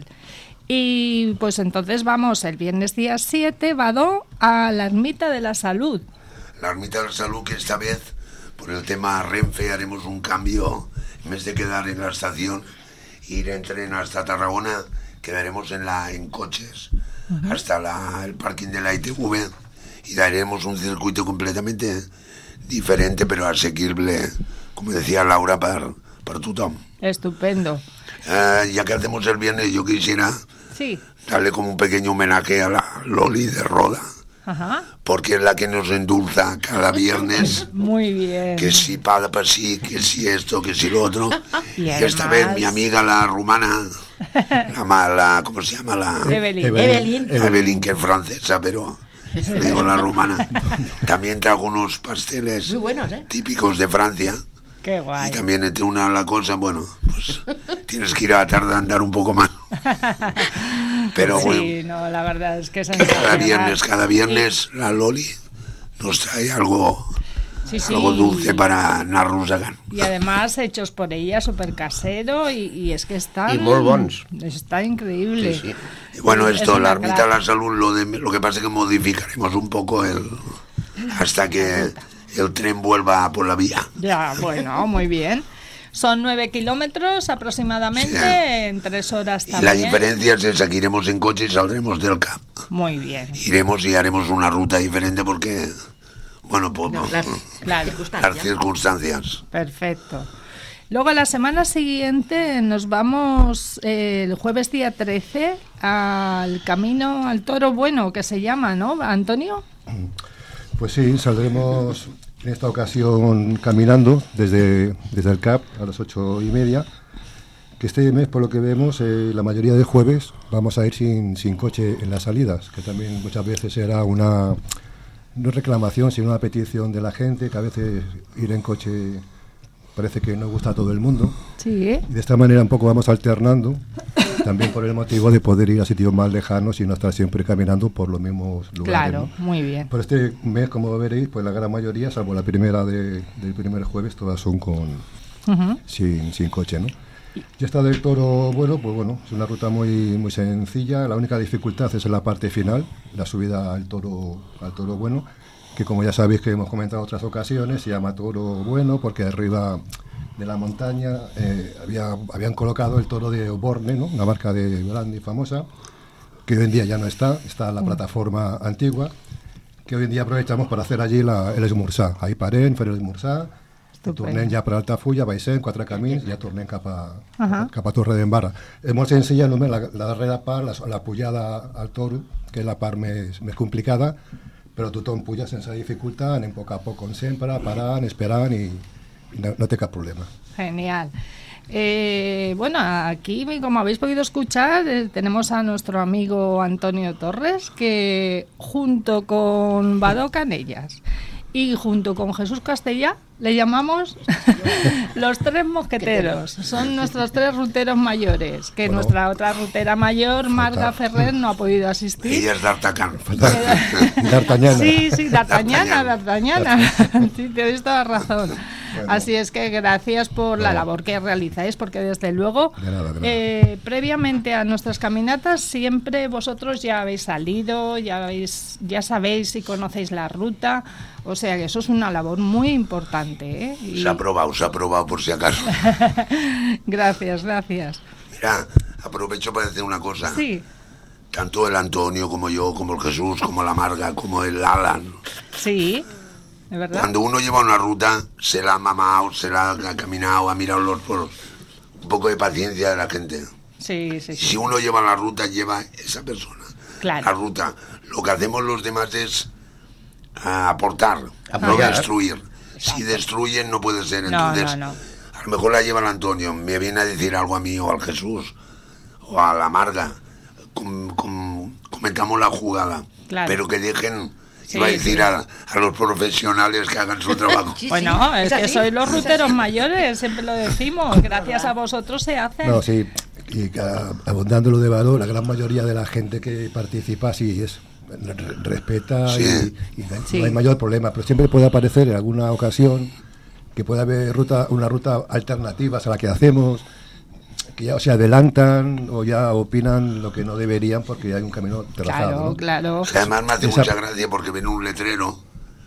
Y pues entonces vamos el viernes día siete, Vadó, a la Ermita de la Salud. La Ermita de la Salud, que esta vez por el tema Renfe haremos un cambio, en vez de quedar en la estación, ir en tren hasta Tarragona, quedaremos en, la, en coches uh-huh. hasta la, el parking de la I T V y daremos un circuito completamente diferente, pero asequible, como decía Laura, para, para tothom. Estupendo. Uh, ya que hacemos el viernes, yo quisiera sí. darle como un pequeño homenaje a la Loli de Roda. Ajá. Porque es la que nos endulza cada viernes. Muy bien. Que si para para sí, que si esto, que si lo otro. Y, y esta vez mi amiga la rumana, la mala, ¿cómo se llama? La Evelyn. Evelyn. Evelyn, que es francesa, pero le digo la rumana. También trajo unos pasteles muy buenos, ¿eh? típicos de Francia. Qué guay. Y también entre una la cosa, bueno, pues tienes que ir a la tarde a andar un poco más. Pero sí, bueno, no, la verdad es que es cada viernes, cada viernes la Loli nos trae algo, sí, sí. algo dulce para anar-nos-en. Y además hechos por ella, súper casero, y, y es que están... Y muy bons. Está increíble. Sí, sí. Y bueno, esto, la Ermita de la Salud, lo, de, lo que pasa es que modificaremos un poco el hasta que el tren vuelva por la vía. Ya, bueno, muy bien. Son nueve kilómetros aproximadamente, sí. en tres horas también. Y la diferencia es esa, que iremos en coche y saldremos del C A P. Muy bien. Iremos y haremos una ruta diferente porque, bueno, pues, no, las, claro. las circunstancias. Perfecto. Luego, la semana siguiente nos vamos eh, el jueves día trece al Camino al Toro Bueno, que se llama, ¿no, Antonio? Pues sí, saldremos en esta ocasión caminando desde, desde el C A P a las ocho y media, que este mes, por lo que vemos, eh, la mayoría de jueves vamos a ir sin, sin coche en las salidas, que también muchas veces será una, no reclamación, sino una petición de la gente, que a veces ir en coche parece que no gusta a todo el mundo. Sí, ¿eh? Y de esta manera un poco vamos alternando, también por el motivo de poder ir a sitios más lejanos y no estar siempre caminando por los mismos lugares. Claro, ¿no? Muy bien. Por este mes, como veréis, pues la gran mayoría, salvo la primera de, del primer jueves, todas son con uh-huh. sin, sin coche, ¿no? Ya está del Toro Bueno, pues bueno, es una ruta muy muy sencilla. La única dificultad es en la parte final, la subida al Toro al Toro Bueno, que como ya sabéis que hemos comentado en otras ocasiones, se llama toro bueno porque arriba de la montaña eh, había, habían colocado el toro de Oborne, ¿no? Una marca de grande y famosa, que hoy en día ya no está, está la plataforma antigua, que hoy en día aprovechamos para hacer allí la, el esmorzar. Ahí parem, fer l'esmorzar, tornem ja per Altafulla, baixem, quatre camins, i ja tornem cap a, uh -huh. cap a Torredembarra. És molt senzilla, només la, la darrera part, la, la pujada al toro, que és la part més, més complicada, però tothom puja sense dificultat, anem a poc a poc com sempre, parant, esperant i, i no, no té cap problema. Genial. Eh, bueno, aquí, como habéis podido escuchar, eh, tenemos a nuestro amigo Antonio Torres, que junto con Vado Canellas y junto con Jesús Castellá le llamamos los tres mosqueteros. Son nuestros tres ruteros mayores, que bueno, nuestra otra rutera mayor, Marga Ferrer, no ha podido asistir. Ella es D'Artagnan. D'Artagnana. Sí, sí, D'Artagnana, D'Artagnana. Sí, tienes toda razón. Bueno. Así es que gracias por la labor que realizáis, porque desde luego, de nada, de nada. Eh, previamente a nuestras caminatas, siempre vosotros ya habéis salido, ya, habéis, ya sabéis y conocéis la ruta, o sea que eso es una labor muy importante. ¿eh? Y... Se ha probado, se ha probado por si acaso. Gracias, gracias. Mira, aprovecho para decir una cosa. Sí. Tanto el Antonio como yo, como el Jesús, como la Marga, como el Alan. Sí. ¿Es verdad? Cuando uno lleva una ruta, se la ha mamado, se la ha caminado, ha mirado los poros. Un poco de paciencia de la gente. Sí, sí, sí. Si uno lleva la ruta, lleva esa persona. Claro. La ruta. Lo que hacemos los demás es uh, aportar, Apoyar. no destruir. Si destruyen, no puede ser. Entonces, no, no, no. a lo mejor la lleva el Antonio, me viene a decir algo a mí, o al Jesús, o a la Marga. Com, com, comentamos la jugada. Claro. Pero que dejen... Sí, iba a decir sí. a, a los profesionales que hagan su trabajo. Sí, bueno, sí, es, es que sois los ruteros mayores, siempre lo decimos. Gracias a vosotros se hacen. No, sí, y abundando lo de valor, la gran mayoría de la gente que participa sí es respeta sí. y, y no, sí. no hay mayor problema, pero siempre puede aparecer en alguna ocasión que puede haber ruta, una ruta alternativas a la que hacemos, que ya se adelantan o ya opinan lo que no deberían porque hay un camino trazado. Claro, ¿no? claro. Además me hace Esa... mucha gracia porque ven un letrero,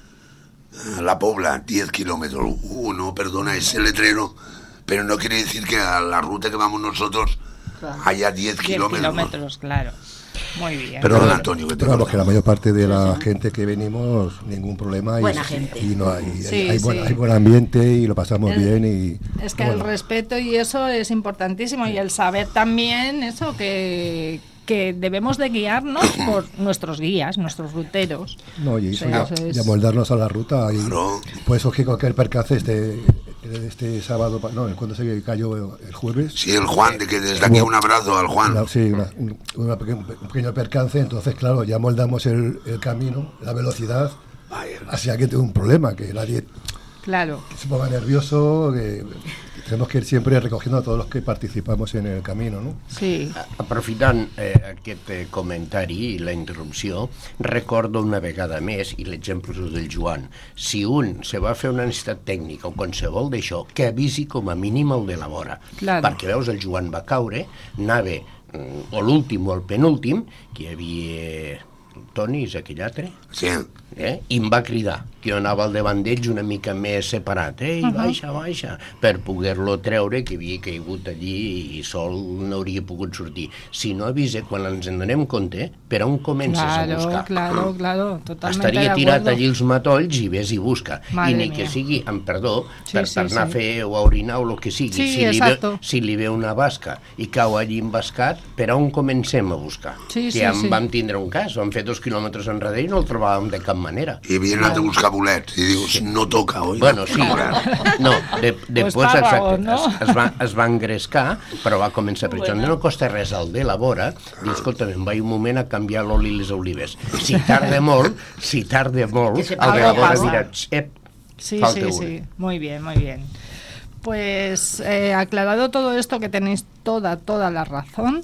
La Pobla, diez kilómetros. Uh, no, perdona, ese letrero, pero no quiere decir que a la ruta que vamos nosotros claro. haya diez kilómetros. kilómetros, claro. Muy bien. Pero, Perdón, Antonio, que te pero vamos, que la mayor parte de la sí, gente que venimos, ningún problema. Buena y, gente. Y no hay, sí, hay, hay, sí. buen, hay buen ambiente y lo pasamos el, bien. Y, es que bueno. el respeto y eso es importantísimo. Y el saber también eso, que, que debemos de guiarnos por nuestros guías, nuestros ruteros. No, y, o sea, ya, eso es... ya moldarnos a la ruta. Y claro. Puede surgir cualquier percance este... este sábado, no, cuando se cayó el jueves. Sí, el Juan, de que desde aquí un abrazo al Juan. Una, sí, una, una, un pequeño percance, entonces claro, ya moldamos el, el camino, la velocidad, hacia que tenga un problema, que nadie claro. que se ponga nervioso, que, que tenemos que ir siempre recogiendo a todos los que participamos en el camino, ¿no? Sí. Aprofitant eh, aquest eh, comentari i la interrupció, recordo una vegada més, i l'exemple és del Joan, si un se va fer una necessitat tècnica o qualsevol d'això, que avisi com a mínim el de la vora. Claro. Perquè veus, el Joan va caure, anava o l'últim o el penúltim, que hi havia Toni, és aquell altre? Sí. Eh? I em va cridar, que jo anava al davant d'ells una mica més separat, eh? I baixa, baixa, per poder-lo treure, que havia caigut allí i sol no hauria pogut sortir. Si no avisa, quan ens en donem compte, per on comences claro, a buscar? Claro, claro, totalment estaria tirat allí els matolls i ves i busca. Madre I ni mía. que sigui, amb perdó, Sí, per, sí, per anar sí. a fer o a orinar o el que sigui. Sí, si, li ve, exacto. si li ve una basca i cau allí embascat, per on comencem a buscar? Sí, que sí, ja sí. vam tindre un cas, vam fer dos quilòmetres enrere i no el trobàvem de cap manera. Y viene a buscar bolets y digo, sí. no toca hoy. Bueno, sí, no, de, després, Pues exacte, no? es, es, va, es va engrescar, però va començar per bueno. No costa res al de la vora, diu, escolta, em vaig un moment a canviar l'oli i les olives. Si tarda molt, si tarda molt, el de la vora dirà, ep, Sí, falta sí, una. sí, muy bien, muy bien. Pues eh, aclarado todo esto, que tenéis toda, toda la razón,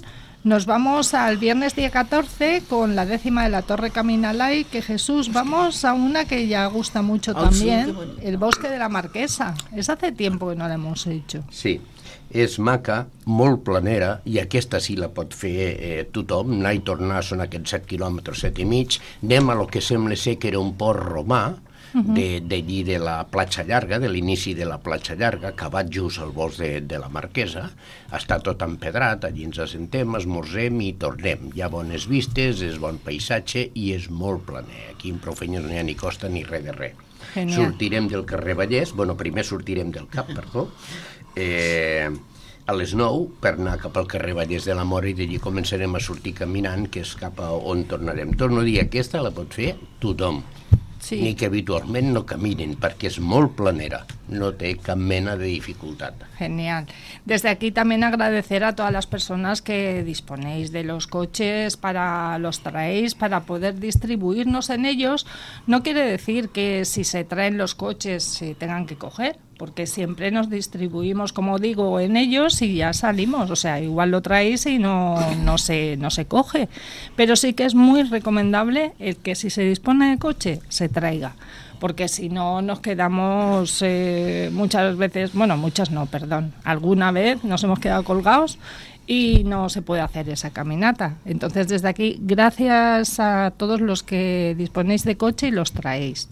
Nos vamos al viernes día catorce con la décima de la Torre Caminalay, que Jesús, vamos a una que ya gusta mucho Ah, también, sí, qué bonito. el Bosque de la Marquesa. Es hace tiempo que no la hemos hecho. Sí, és maca, molt planera, i aquesta sí la pot fer eh, tothom. Anar i tornar són aquests set quilòmetres, set i mig. Anem a lo que sembla ser que era un port romà, de, d'allí de la platja llarga, de l'inici de la platja llarga, acabat just al bosc de, de la Marquesa. Està tot empedrat, allí ens assentem, esmorzem i tornem. Hi ha bones vistes, és bon paisatge i és molt planer. Aquí en prou feines no hi ha ni costa ni res de res. Genial. Sortirem del carrer Vallès, bueno, primer sortirem del Cap, perdó, eh, a les nou per anar cap al carrer Vallès de la Mora, i d'allí començarem a sortir caminant, que és cap a on tornarem. Torno a dir, aquesta la pot fer tothom. Sí. Ni que habitualment no caminen, perquè és molt planera, no té cap mena de dificultat. Genial. Desde aquí también agradecer a todas las personas que disponéis de los coches, para los traéis, para poder distribuirnos en ellos. No quiere decir que si se traen los coches se tengan que coger, porque siempre nos distribuimos, como digo, en ellos y ya salimos. O sea, igual lo traéis y no, no, se, no se coge. Pero sí que es muy recomendable el que si se dispone de coche, se traiga. Porque si no nos quedamos eh, muchas veces, bueno, muchas no, perdón, alguna vez nos hemos quedado colgados y no se puede hacer esa caminata. Entonces, desde aquí, gracias a todos los que disponéis de coche y los traéis.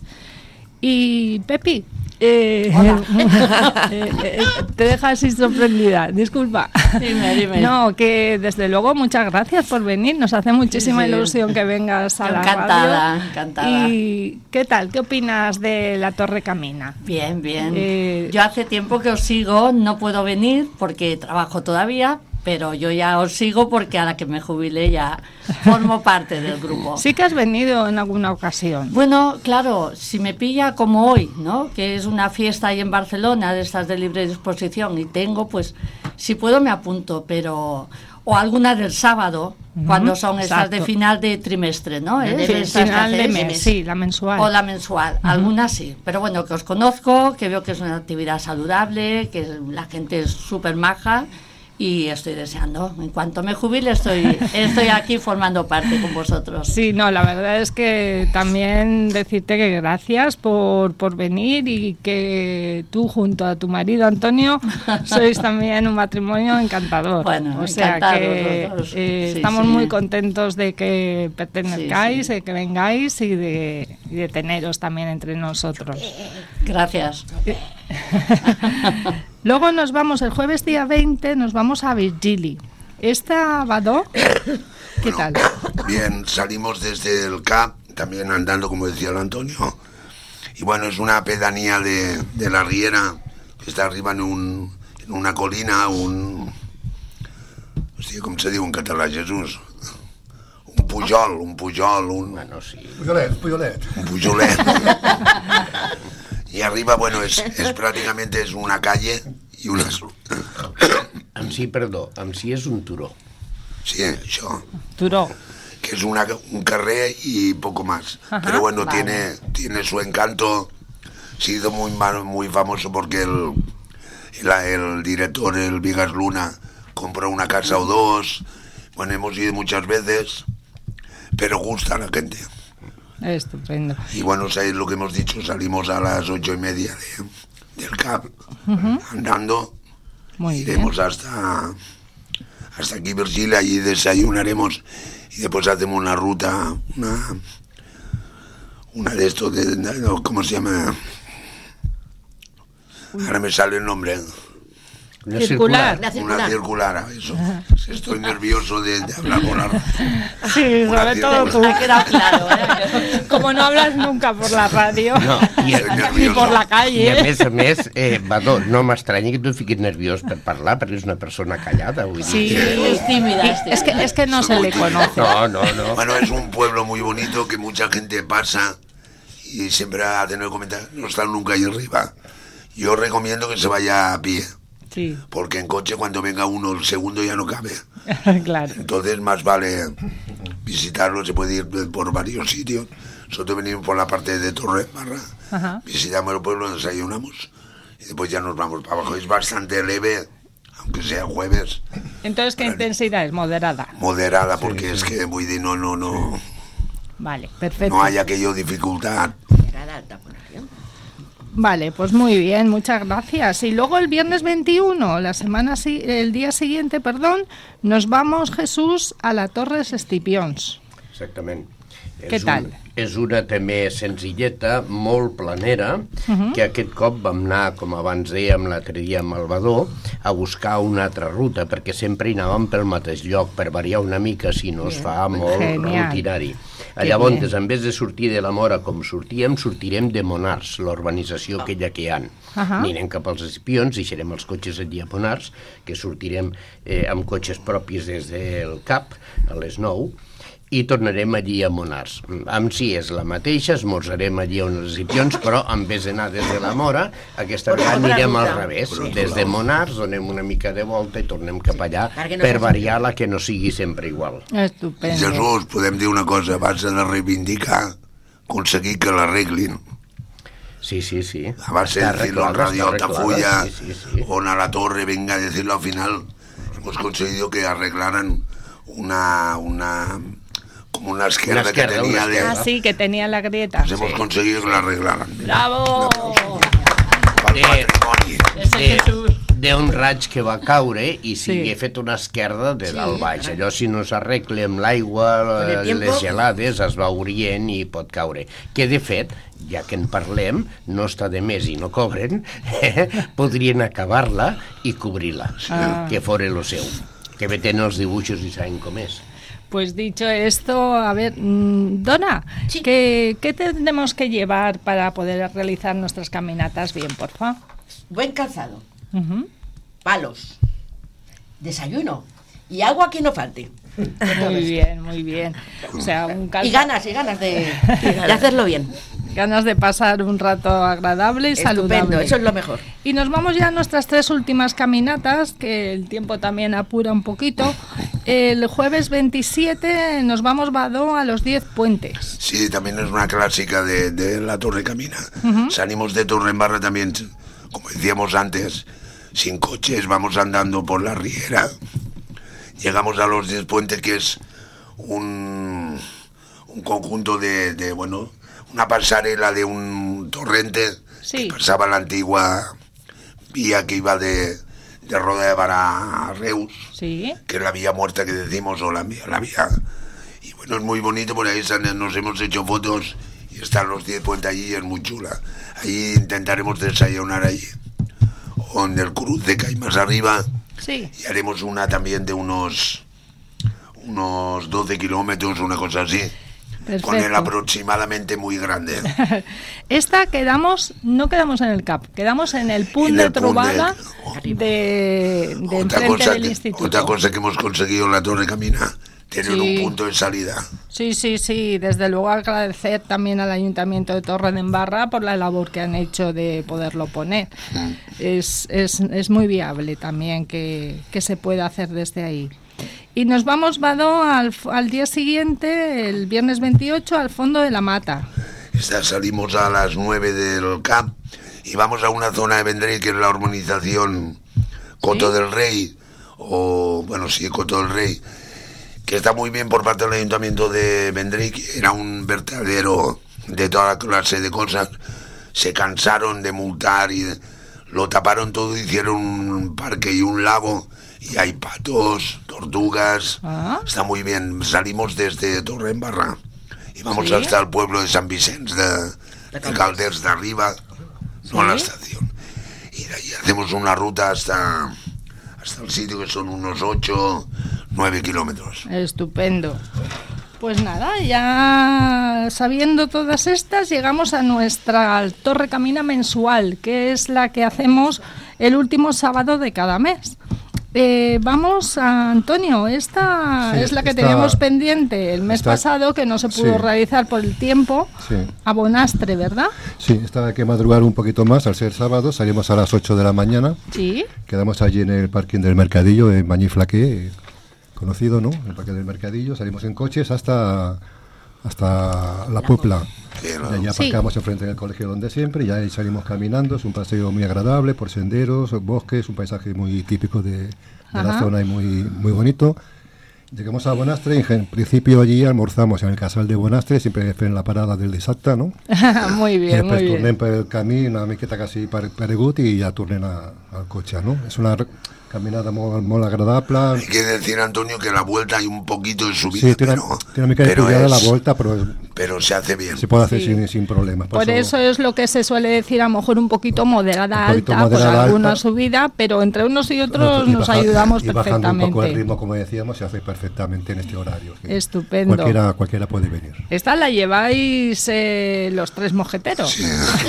Y Pepi, eh, eh, eh, te dejas así sorprendida, disculpa. Dime, dime. No, que desde luego muchas gracias por venir, nos hace muchísima Sí, sí. ilusión que vengas a Encantada, la radio. encantada. ¿Y qué tal? ¿Qué opinas de la Torre Camina? Bien, bien. Eh, Yo hace tiempo que os sigo, no puedo venir porque trabajo todavía, pero yo ya os sigo porque a la que me jubile ya formo parte del grupo. Sí que has venido en alguna ocasión. Bueno, claro, si me pilla como hoy, ¿no? Que es una fiesta ahí en Barcelona de estas de libre disposición y tengo, pues, si puedo me apunto, pero... O alguna del sábado, Ujú, cuando son estas exacto. de final de trimestre, ¿no? De ¿Eh? fi- Estas final que de hacéis. mes, sí, la mensual. O la mensual, Ujú. algunas sí. Pero bueno, que os conozco, que veo que es una actividad saludable, que la gente es súper maja y estoy deseando. En cuanto me jubile, estoy, estoy aquí formando parte con vosotros. Sí, no, la verdad es que también decirte que gracias por, por venir y que tú junto a tu marido Antonio sois también un matrimonio encantador. Bueno, o sea encantados que los dos. eh, Sí, estamos sí. muy contentos de que pertenezcáis, Sí, sí. de que vengáis y de, y de teneros también entre nosotros. Gracias. Luego nos vamos, el jueves día veinte, nos vamos a Virgili. ¿Esta Badó? ¿Qué tal? Bien, salimos desde el C A P, también andando, como decía el Antonio. Y bueno, es una pedanía de, de la Riera, que está arriba en, un, en una colina, un... Hòstia, com se diu en català, Jesús? Un pujol, un pujol, un... Bueno, sí. Pujolet, pujolet. Un pujolet. Y arriba, bueno, es, es prácticamente es una calle y una... Amb sí, perdó, amb sí és un turó. Sí, això. Turó. Que es una, un carrer y poco más. Ajá, Pero bueno, vale. tiene, tiene su encanto. Ha sido muy, ma- muy famoso porque el, el, el director, el Vigas Luna, compró una casa o dos. Bueno, hemos ido muchas veces, pero gusta a la gente. Estupendo. Y bueno, sabéis lo que hemos dicho, salimos a las ocho y media de, del C A P, Ujú. andando. Muy Iremos bien. hasta, hasta aquí, Virgili, allí desayunaremos y después hacemos una ruta, una, una de estos, de, de- no, ¿cómo se llama? Ahora me sale el nombre. Una Circular. La circular. Una circular, eso. Estoy nervioso de, de hablar por la... Sí, Una sobre todo tú. circular. Ha quedado claro, ¿eh? Como no hablas nunca por la radio, No, i, Soy ni nervioso. por la i a calle. més a més, eh, Badó, no m'estranya que tu et fiquis nerviós per parlar, perquè és una persona callada, vull Sí, dir. Es tímida, es es que, es que no se le conoce. No, no, no. Bueno, es un pueblo muy bonito que mucha gente pasa y siempre hacen el comentario, no están nunca ahí arriba. Yo recomiendo que se vaya a pie, Sí, porque en coche cuando venga uno el segundo ya no cabe. claro. Entonces más vale visitarlo, se puede ir por varios sitios. Nosotros venimos por la parte de Torre Barra, Ajá. visitamos el pueblo, desayunamos y después ya nos vamos para abajo. Es bastante leve aunque sea jueves. Entonces, ¿qué intensidad es? Moderada. Moderada, porque sí, es que voy de no, no, no. Vale, perfecto. No hay aquello dificultad. Vale, pues muy bien, muchas gracias. Y luego el viernes veintiuno, la semana el día siguiente, perdón, nos vamos, Jesús, a la Torres Escipions. Exactament. Què és tal? Un, és una també senzilleta, molt planera, Uh-huh. que aquest cop vam anar, com abans dèiem l'altre dia amb el Badó, a buscar una altra ruta, perquè sempre hi anàvem pel mateix lloc, per variar una mica, si no es fa molt Genial. rutinari. Que Llavors, bien. en vez de sortir de la Mora com sortíem, sortirem de Monars, l'urbanització aquella que hi ha. Ahà. Anirem cap als Escipions, deixarem els cotxes allí a Monars, que sortirem eh, amb cotxes propis des del Cap, a les nou, i tornarem allí a Monars. Amb si és la mateixa, esmorzarem allí a uns Escipions, però en vez d'anar des de la Mora, aquesta vegada anirem al revés. Des de Monars donem una mica de volta i tornem cap allà per variar la que no sigui sempre igual. Estupendo. Jesús, podem dir una cosa, vas a de reivindicar, aconseguir que l'arreglin. Sí, sí, sí. A base de Está decirlo en arreglada, Radio está Altafulla arreglada, sí, sí, sí. o en la Torre, venga a decirlo al final. Hemos conseguido que arreglaran una, una, como una izquierda, Una izquierda, que tenía una de... Ah, sí, que tenía la grieta. Pues hemos conseguido que la arreglaran. ¡Bravo! De, de, d'un raig que va caure i sigui Sí. fet una esquerda de Sí, dalt baix. carai. Allò, si no s'arregla amb l'aigua, Con el eh, tiempo. les gelades, es va orient i pot caure. Que, de fet, ja que en parlem, no està de més i no cobren, eh, podrien acabar-la i cobrir-la, Ah. que fora lo seu. Que bé tenen els dibuixos i saben com és. Pues dicho esto, a ver, mm, Donna, ¿qué, ¿qué tenemos que llevar para poder realizar nuestras caminatas bien, porfa? Buen calzado, Ujú. palos, desayuno y agua que no falte. Muy bien, muy bien. O sea, un calza- Y ganas, y ganas de, de hacerlo bien. Ganas de pasar un rato agradable y Estupendo, saludable. eso es lo mejor. Y nos vamos ya a nuestras tres últimas caminatas, que el tiempo también apura un poquito. El jueves veintisiete nos vamos, Badó, a los diez puentes. Sí, también es una clásica de, de la Torre Camina. Ujú. Salimos de Torrembarra también, como decíamos antes, sin coches, vamos andando por la riera. Llegamos a los diez puentes, que es un, un conjunto de, de, bueno, una pasarela de un torrente Sí. que pasaba la antigua vía que iba de, de Roda a Reus, Sí. que es la vía muerta que decimos, o la, vía- la vía... Y bueno, es muy bonito, por ahí están- nos hemos hecho fotos y están los diez puentes allí y es muy chula. Ahí intentaremos desayunar allí, o en el cruce que hay más arriba, Sí. y haremos una también de unos, unos doce kilómetros, una cosa así, con el Perfecto. aproximadamente muy grande. Esta quedamos, no quedamos en el C A P, quedamos en el punt En de el punt trobada de, de Otra enfrente cosa, del que, instituto. otra cosa que hemos conseguido en la Torre Camina, tener Sí. un punto de salida. Sí, sí, sí. Desde luego agradecer también al Ayuntamiento de Torredembarra por la labor que han hecho de poderlo poner. Es, es, es muy viable también que, que se pueda hacer desde ahí. Y nos vamos, Badó, al, al día siguiente, el viernes veintiocho, al fondo de la Mata. Esta- salimos a las nueve del C A P y vamos a una zona de Vendrell, que es la urbanización Coto del Rey, o bueno, sí, Coto del Rey, que está muy bien por parte del Ayuntamiento de Vendrell, que era un vertedero de toda clase de cosas. Se cansaron de multar y lo taparon todo, hicieron un parque y un lago, y hay patos, tortugas, está muy bien. Salimos desde Torredembarra y vamos ¿Sí? hasta el pueblo de San Vicente de, de Calders de arriba, no a la estación. Y de ahí hacemos una ruta hasta, hasta el sitio, que son unos ocho, nueve kilómetros. Estupendo. Pues nada, ya sabiendo todas estas, llegamos a nuestra Torre Camina mensual, que es la que hacemos el último sábado de cada mes. Eh, vamos a Antonio, esta Sí, es la que esta- teníamos pendiente el mes esta- pasado, que no se pudo sí. realizar por el tiempo, Sí. a Bonastre, ¿verdad? Sí, esta hay que madrugar un poquito más, al ser sábado, salimos a las ocho de la mañana, Sí. quedamos allí en el parking del Mercadillo, en Mañiflaque, conocido, ¿no? El parque del Mercadillo, salimos en coches hasta hasta la Puebla. Sí, y allá aparcamos sí. enfrente del colegio donde siempre y ahí salimos caminando. Es un paseo muy agradable por senderos, bosques, un paisaje muy típico de, de la zona y muy, muy bonito. Llegamos a Bonastre y en principio allí almorzamos en el casal de Bonastre, siempre en la parada del dissabte, no? Muy bien, I després muy tornem bien. pel camí una miqueta quasi paregut i ja tornem a, al cotxe, no? És una caminada molt, molt agradable. Hay que decir, Antonio, que la vuelta hay un poquito de subida, sí, tiene, pero, tiene una mica de pero, pujada es, la vuelta, pero, es, pero se hace bien. Se puede hacer Sí. sin, sin problemas. Por eso es lo que se suele decir, a lo mejor un poquito moderada Un poquito alta, moderada por alguna alta. subida, pero entre unos y otros y nos baja- ayudamos y bajando un poco el perfectamente. ritmo, como decíamos, se hace perfectamente en este horario. que Estupendo. Cualquiera, cualquiera puede venir. Esta la lleváis eh, los tres mojeteros. Sí.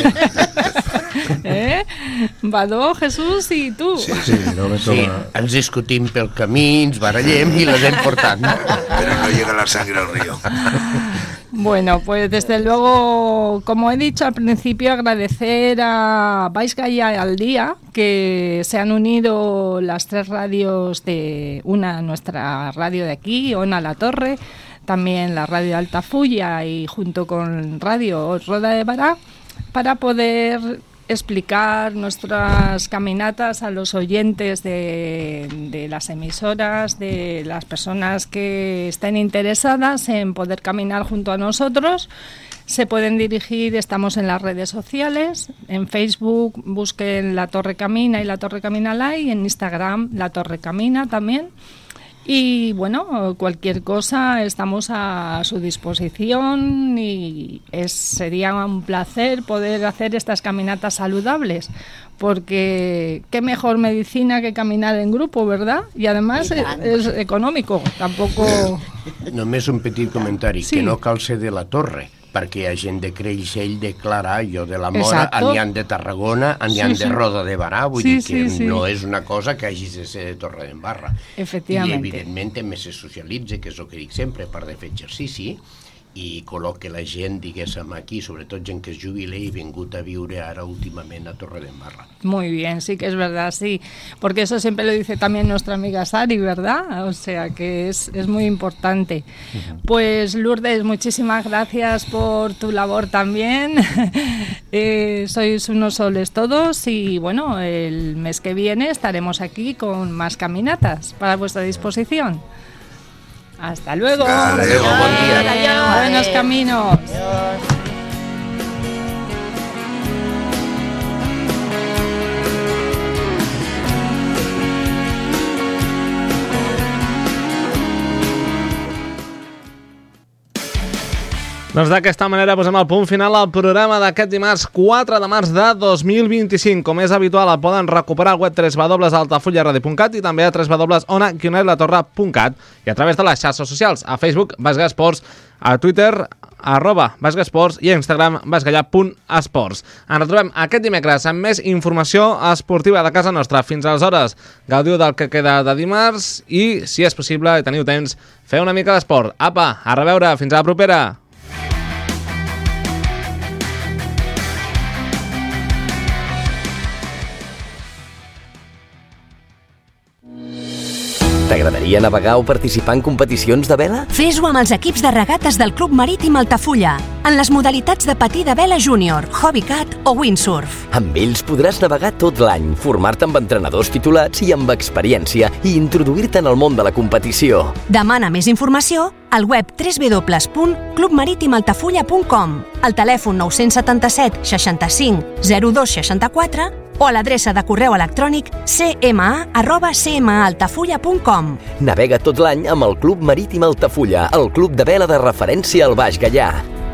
¿Eh? Badó, Jesús y tú. Sí, sí, sí, ens discutim pel camí, ens barallem i les hem portant. Pero no llega la sangre al río. Bueno, pues desde luego, como he dicho al principio, agradecer a Baix Gaià al Día, que se han unido las tres radios de una, nuestra radio de aquí, Ona La Torre, también la radio de Altafulla y junto con Radio Roda de Bará, para poder explicar nuestras caminatas a los oyentes de, de las emisoras, de las personas que estén interesadas en poder caminar junto a nosotros. Se pueden dirigir, estamos en las redes sociales, en Facebook busquen La Torre Camina y La Torre Camina Live, y en Instagram La Torre Camina también. Y bueno, cualquier cosa estamos a su disposición y es, sería un placer poder hacer estas caminatas saludables, porque qué mejor medicina que caminar en grupo, ¿verdad? Y además es, es económico, tampoco... Només un petit comentari, Sí. que no cal ser de la Torre, perquè hi ha gent de Creixell, de Clarà, jo de la Mora, Exacto. n'hi han de Tarragona, n'hi han Sí, de sí. Roda de Barà, vull Sí, dir que sí, sí. no és una cosa que hagis de ser de Torredembarra. Efectivamente. I evidentment també se socialitza, que és el que dic sempre, per de fer exercici, i col·loque la gent, diguéssim, aquí, sobretot gent que es jubile i vingut a viure ara últimament a Torredembarra. Muy bien, sí que es verdad, sí, porque eso siempre lo dice también nuestra amiga Sari, ¿verdad? O sea que es, es muy importante. Pues Lourdes, muchísimas gracias por tu labor también. eh, sois unos soles todos y bueno, el mes que viene estaremos aquí con más caminatas para vuestra disposición. Hasta luego. Hasta luego, buen día. Adiós. Buenos caminos. Doncs d'aquesta manera posem el punt final al programa d'aquest dimarts quatre de març de dos mil vint-i-cinc. Com és habitual, el poden recuperar al web w w w punt altafulla radio punt cat i també a w w w punt ona guionet la torre punt cat i a través de les xarxes socials, a Facebook, Baix Esports, a Twitter, arroba Baix Esports i a Instagram, baixgallà punt esports. Ens retrobem aquest dimecres amb més informació esportiva de casa nostra. Fins aleshores, gaudiu del que queda de dimarts i, si és possible i teniu temps, feu una mica d'esport. Apa, a reveure, fins a la propera! T'agradaria navegar o participar en competicions de vela? Fes-ho amb els equips de regates del Club Marítim Altafulla, en les modalitats de patí de vela júnior, hobbycat o windsurf. Amb ells podràs navegar tot l'any, formar-te amb entrenadors titulats i amb experiència i introduir-te en el món de la competició. Demana més informació al web w w w punt club marítim altafulla punt com, al telèfon nou set set seixanta-cinc zero dos seixanta-quatre o a l'adreça de correu electrònic c m a arroba c m a altafulla punt com. Navega tot l'any amb el Club Marítim Altafulla, el club de vela de referència al Baix Gaià.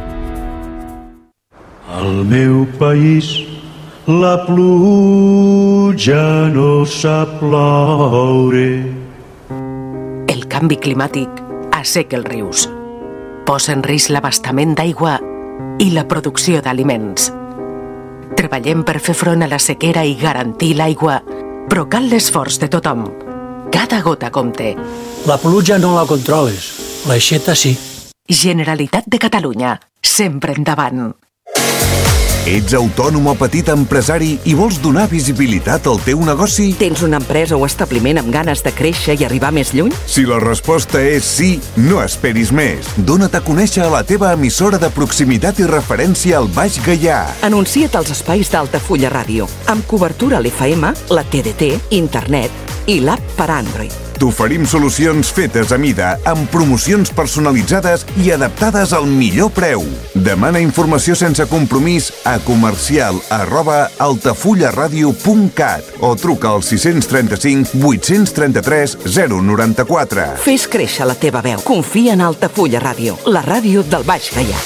Al meu país la pluja no sap ploure. El canvi climàtic asseca els rius, posa en risc l'abastament d'aigua i la producció d'aliments. Treballem per fer front a la sequera i garantir l'aigua, però cal l'esforç de tothom. Cada gota compte. La pluja no la controles, l'aixeta sí. Generalitat de Catalunya, sempre endavant. Ets autònom o petit empresari i vols donar visibilitat al teu negoci? Tens una empresa o establiment amb ganes de créixer i arribar més lluny? Si la resposta és sí, no esperis més. Dóna't a conèixer a la teva emissora de proximitat i referència al Baix Gaià. Anuncia't als espais d'Altafulla Ràdio, amb cobertura a l'F M, la T D T, internet i l'app per Android. T'oferim solucions fetes a mida, amb promocions personalitzades i adaptades al millor preu. Demana informació sense compromís a comercial arroba altafullaradio punt cat o truca al sis tres cinc vuit tres tres zero nou quatre. Fes créixer la teva veu. Confia en Altafulla Ràdio, la ràdio del Baix Gaià.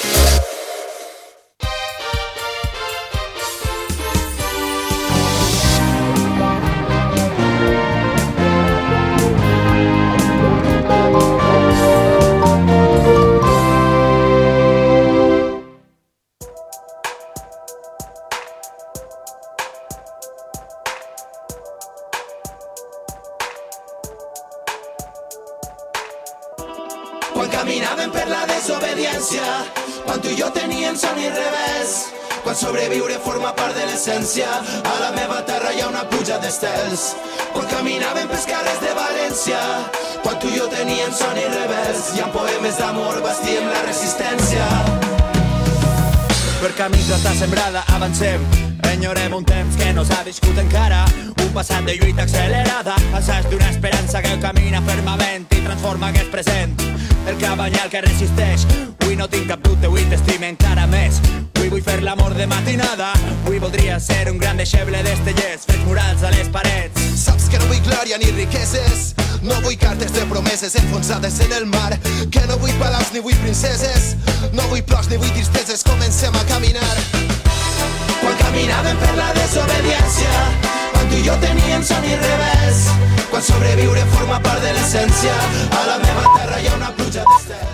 Quan caminàvem per la desobediència, quan tu i jo teníem son i revés, quan sobreviure forma part de l'essència, a la meva terra hi ha una pluja d'estels. Quan caminàvem pels carrers de València, quan tu i jo teníem son i revés, i amb poemes d'amor bastíem la resistència. Per camins d'estar sembrada avancem, enyorem un temps que no s'ha viscut encara, un passat de lluita accelerada, assaig d'una esperança que camina fermament i transforma aquest present. El cabanyal que resisteix, avui no tinc cap dubte, avui t'estime encara més. Avui vull fer l'amor de matinada, avui voldria ser un gran deixeble d'estellers, fets murals a les parets. Saps que no vull glòria ni riqueses, no vull cartes de promeses enfonsades en el mar, que no vull palaus ni vull princeses, no vull plors ni vull tristeses, comencem a caminar. Quan caminàvem per la desobediència, quan tu i jo teníem son i revés, quan sobreviure forma part de l'essència, a la meva terra hi ha una pluja d'estels.